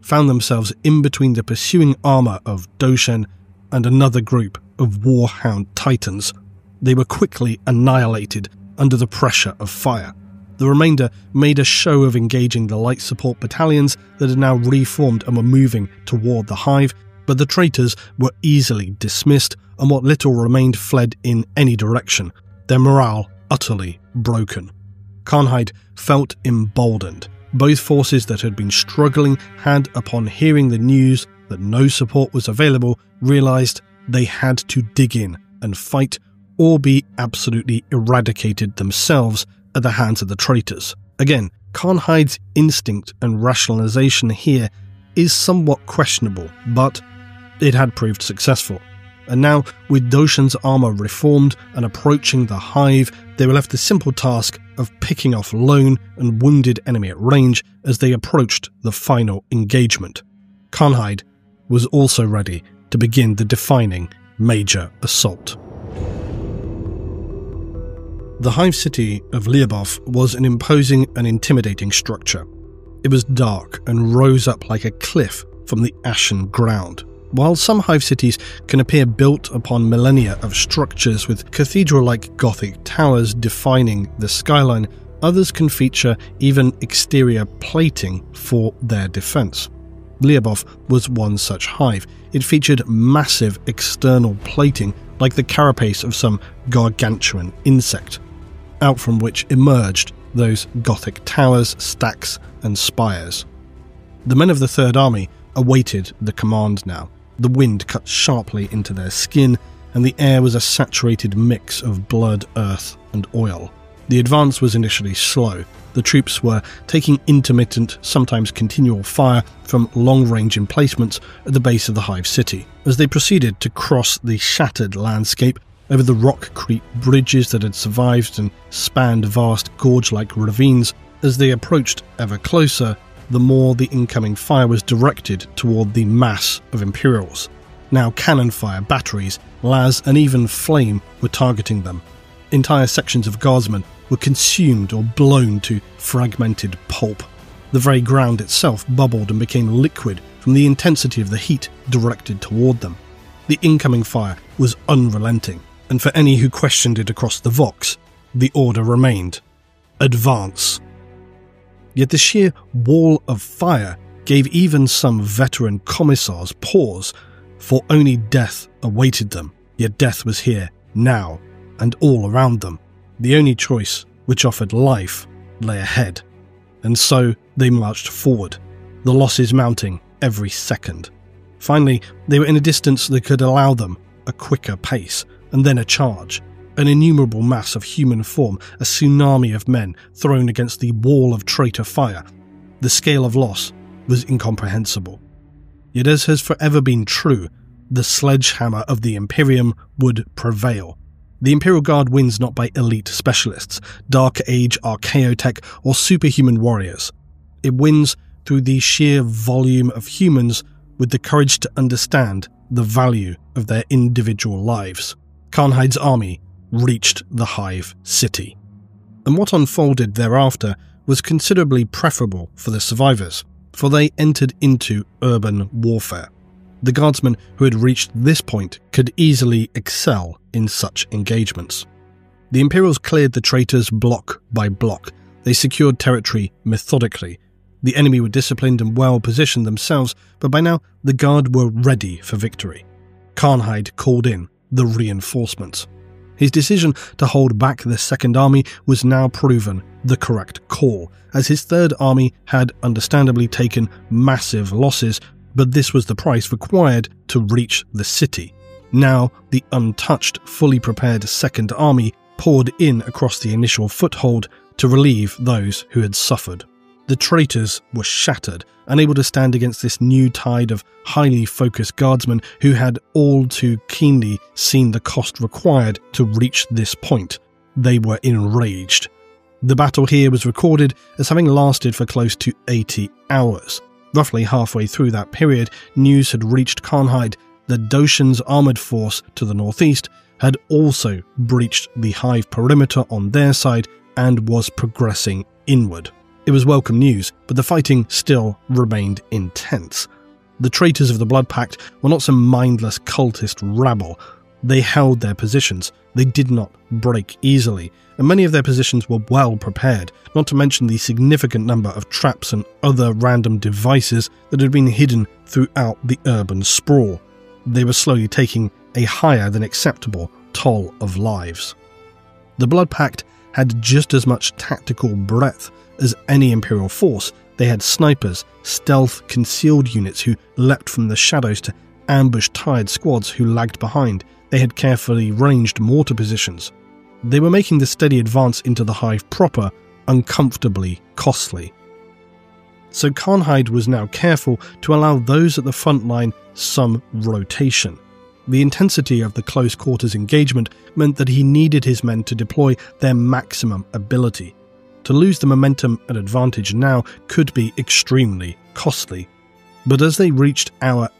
found themselves in between the pursuing armour of Doshen and another group of Warhound Titans. They were quickly annihilated under the pressure of fire. The remainder made a show of engaging the light support battalions that had now reformed and were moving toward the hive, but the traitors were easily dismissed, and what little remained fled in any direction, their morale utterly broken. Karnhide felt emboldened. Both forces that had been struggling had, upon hearing the news that no support was available, realised they had to dig in and fight or be absolutely eradicated themselves at the hands of the traitors. Again, Karnhide's instinct and rationalisation here is somewhat questionable, but it had proved successful. And now, with Doshen's armour reformed and approaching the hive, they were left the simple task of picking off lone and wounded enemy at range as they approached the final engagement. Karnhide was also ready to begin the defining major assault. The hive city of Lyubov was an imposing and intimidating structure. It was dark and rose up like a cliff from the ashen ground. While some hive cities can appear built upon millennia of structures with cathedral-like Gothic towers defining the skyline, others can feature even exterior plating for their defense. Lyubov was one such hive. It featured massive external plating like the carapace of some gargantuan insect, out from which emerged those Gothic towers, stacks and spires. The men of the Third Army awaited the command now. The wind cut sharply into their skin, and the air was a saturated mix of blood, earth, and oil. The advance was initially slow. The troops were taking intermittent, sometimes continual fire from long-range emplacements at the base of the hive city. As they proceeded to cross the shattered landscape over the rock-creep bridges that had survived and spanned vast gorge-like ravines, as they approached ever closer, the more the incoming fire was directed toward the mass of Imperials. Now cannon fire, batteries, las and even flame were targeting them. Entire sections of guardsmen were consumed or blown to fragmented pulp. The very ground itself bubbled and became liquid from the intensity of the heat directed toward them. The incoming fire was unrelenting, and for any who questioned it across the Vox, the order remained: advance. Yet the sheer wall of fire gave even some veteran commissars pause, for only death awaited them. Yet death was here, now, and all around them. The only choice which offered life lay ahead. And so they marched forward, the losses mounting every second. Finally, they were in a distance that could allow them a quicker pace, and then a charge. An innumerable mass of human form, a tsunami of men thrown against the wall of traitor fire. The scale of loss was incomprehensible. Yet, as has forever been true, the sledgehammer of the Imperium would prevail. The Imperial Guard wins not by elite specialists, Dark Age archaeotech, or superhuman warriors. It wins through the sheer volume of humans with the courage to understand the value of their individual lives. Karnhide's army reached the hive city. And what unfolded thereafter was considerably preferable for the survivors, for they entered into urban warfare. The guardsmen who had reached this point could easily excel in such engagements. The Imperials cleared the traitors block by block. They secured territory methodically. The enemy were disciplined and well positioned themselves, but by now the Guard were ready for victory. Karnhide called in the reinforcements. His decision to hold back the Second Army was now proven the correct call, as his Third Army had understandably taken massive losses, but this was the price required to reach the city. Now, the untouched, fully prepared Second Army poured in across the initial foothold to relieve those who had suffered. The traitors were shattered, unable to stand against this new tide of highly focused guardsmen who had all too keenly seen the cost required to reach this point. They were enraged. The battle here was recorded as having lasted for close to 80 hours. Roughly halfway through that period, news had reached Karnhide that Doshen's armoured force to the northeast had also breached the hive perimeter on their side and was progressing inward. It was welcome news, but the fighting still remained intense. The traitors of the Blood Pact were not some mindless cultist rabble. They held their positions. They did not break easily, and many of their positions were well prepared, not to mention the significant number of traps and other random devices that had been hidden throughout the urban sprawl. They were slowly taking a higher than acceptable toll of lives. The Blood Pact had just as much tactical breadth as any Imperial force. They had snipers, stealth concealed units who leapt from the shadows to ambush tired squads who lagged behind. They had carefully ranged mortar positions. They were making the steady advance into the Hive proper uncomfortably costly. So Karnhide was now careful to allow those at the front line some rotation. The intensity of the close quarters engagement meant that he needed his men to deploy their maximum ability. To lose the momentum and advantage now could be extremely costly. But as they reached hour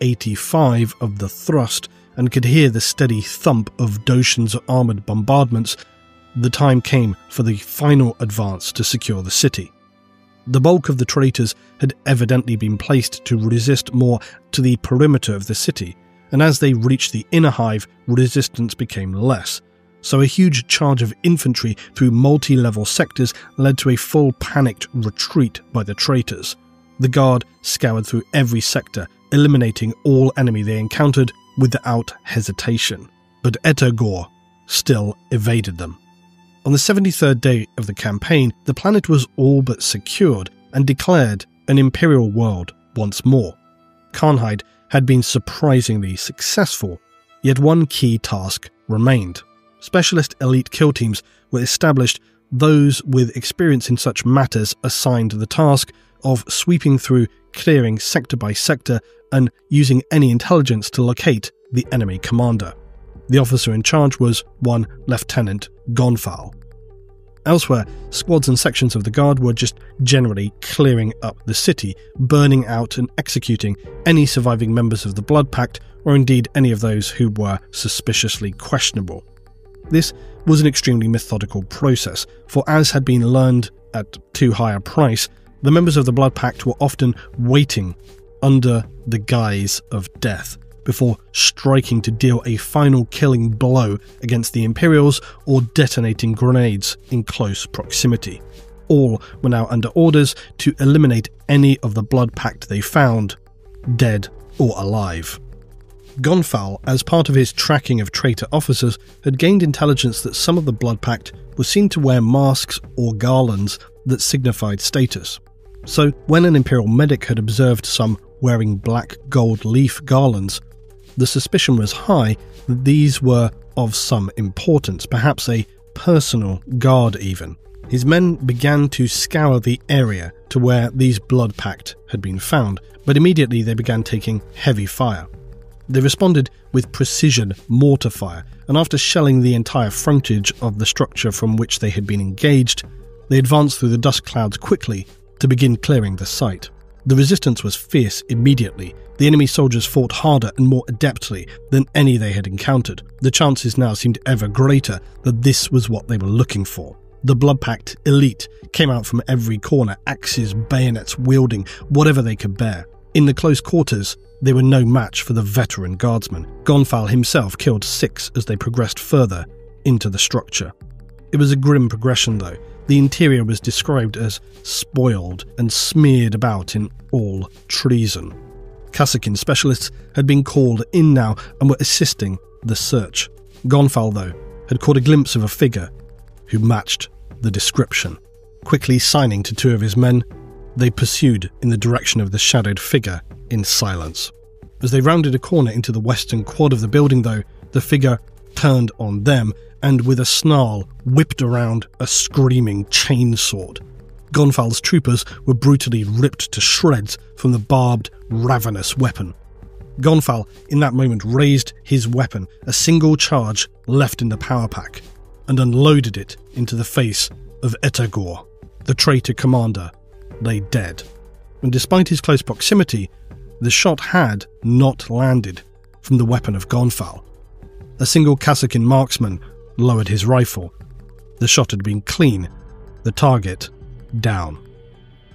85 of the thrust and could hear the steady thump of Doshin's armoured bombardments, the time came for the final advance to secure the city. The bulk of the traitors had evidently been placed to resist more to the perimeter of the city, and as they reached the inner hive, resistance became less. So a huge charge of infantry through multi-level sectors led to a full panicked retreat by the traitors. The guard scoured through every sector, eliminating all enemy they encountered without hesitation. But Etergor still evaded them. On the 73rd day of the campaign, the planet was all but secured and declared an Imperial world once more. Karnhide had been surprisingly successful, yet one key task remained. Specialist elite kill teams were established. Those with experience in such matters assigned the task of sweeping through, clearing sector by sector, and using any intelligence to locate the enemy commander. The officer in charge was one Lieutenant Gonfal. Elsewhere, squads and sections of the guard were just generally clearing up the city, burning out and executing any surviving members of the Blood Pact, or indeed any of those who were suspiciously questionable. This was an extremely methodical process, for as had been learned at too high a price, the members of the Blood Pact were often waiting under the guise of death before striking to deal a final killing blow against the Imperials or detonating grenades in close proximity. All were now under orders to eliminate any of the Blood Pact they found, dead or alive. Gonfal, as part of his tracking of traitor officers, had gained intelligence that some of the Blood Pact were seen to wear masks or garlands that signified status. So, when an Imperial medic had observed some wearing black gold leaf garlands, the suspicion was high that these were of some importance, perhaps a personal guard even. His men began to scour the area to where these Blood Pact had been found, but immediately they began taking heavy fire. They responded with precision mortar fire, and after shelling the entire frontage of the structure from which they had been engaged, they advanced through the dust clouds quickly to begin clearing the site. The resistance was fierce immediately. The enemy soldiers fought harder and more adeptly than any they had encountered. The chances now seemed ever greater that this was what they were looking for. The Blood Pact elite came out from every corner, axes, bayonets wielding, whatever they could bear. In the close quarters, they were no match for the veteran guardsmen. Gonfal himself killed 6 as they progressed further into the structure. It was a grim progression though. The interior was described as spoiled and smeared about in all treason. Kassakin specialists had been called in now and were assisting the search. Gonfal, though, had caught a glimpse of a figure who matched the description. Quickly signing to 2 of his men, they pursued in the direction of the shadowed figure in silence. As they rounded a corner into the western quad of the building, though, the figure turned on them and with a snarl whipped around a screaming chainsword. Gonfal's troopers were brutally ripped to shreds from the barbed, ravenous weapon. Gonfal, in that moment, raised his weapon, a single charge left in the power pack, and unloaded it into the face of Etergor. The traitor commander lay dead. And despite his close proximity, the shot had not landed from the weapon of Gonfal. A single Kassakin marksman lowered his rifle. The shot had been clean, the target down.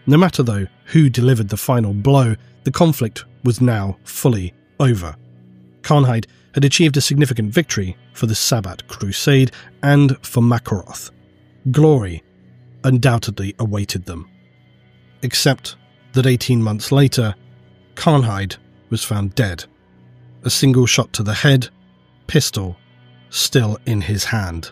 No matter, though, who delivered the final blow, the conflict was now fully over. Karnhide had achieved a significant victory for the Sabbat Crusade and for Makaroth. Glory undoubtedly awaited them. Except that 18 months later, Karnhide was found dead. A single shot to the head, pistol still in his hand.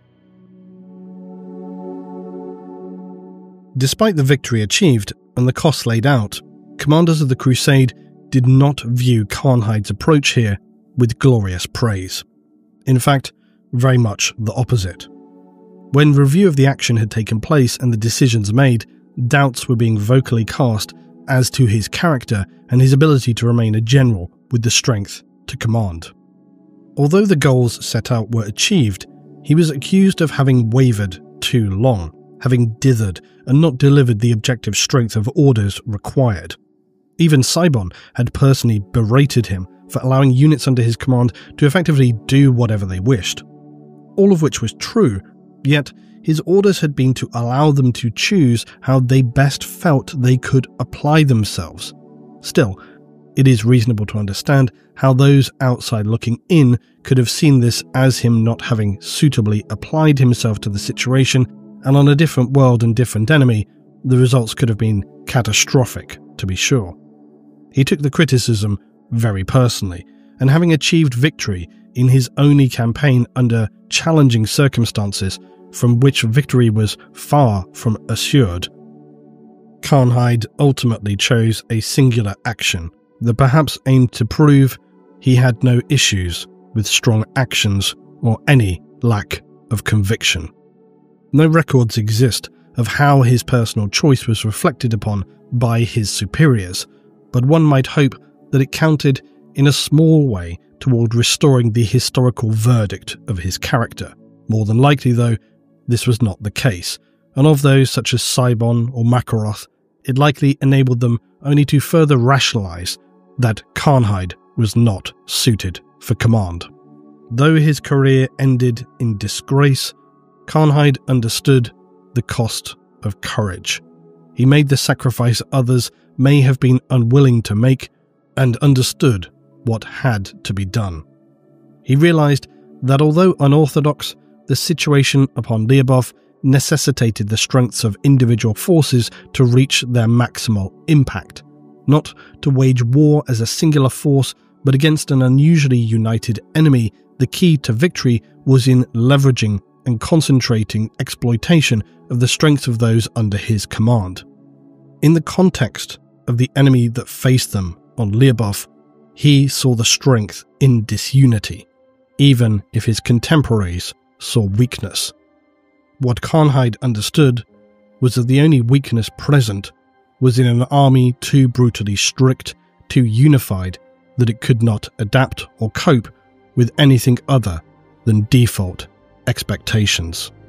Despite the victory achieved and the costs laid out, commanders of the Crusade did not view Karnhide's approach here with glorious praise. In fact, very much the opposite. When review of the action had taken place and the decisions made, doubts were being vocally cast as to his character and his ability to remain a general with the strength to command. Although the goals set out were achieved, he was accused of having wavered too long, having dithered and not delivered the objective strength of orders required. Even Saibon had personally berated him for allowing units under his command to effectively do whatever they wished. All of which was true, yet his orders had been to allow them to choose how they best felt they could apply themselves. Still, it is reasonable to understand how those outside looking in could have seen this as him not having suitably applied himself to the situation, and on a different world and different enemy, the results could have been catastrophic, to be sure. He took the criticism very personally, and having achieved victory in his only campaign under challenging circumstances from which victory was far from assured, Karnhide ultimately chose a singular action that perhaps aimed to prove he had no issues with strong actions or any lack of conviction. No records exist of how his personal choice was reflected upon by his superiors, but one might hope that it counted in a small way toward restoring the historical verdict of his character. More than likely, though, this was not the case, and of those such as Saibon or Makaroth, it likely enabled them only to further rationalize that Karnhide was not suited for command. Though his career ended in disgrace, Karnhide understood the cost of courage. He made the sacrifice others may have been unwilling to make, and understood what had to be done. He realized that although unorthodox, the situation upon Lyubov necessitated the strengths of individual forces to reach their maximal impact, not to wage war as a singular force, but against an unusually united enemy. The key to victory was in leveraging and concentrating exploitation of the strength of those under his command. In the context of the enemy that faced them on Lyubov, he saw the strength in disunity, even if his contemporaries saw weakness. What Karnhide understood was that the only weakness present was in an army too brutally strict, too unified, that it could not adapt or cope with anything other than default expectations.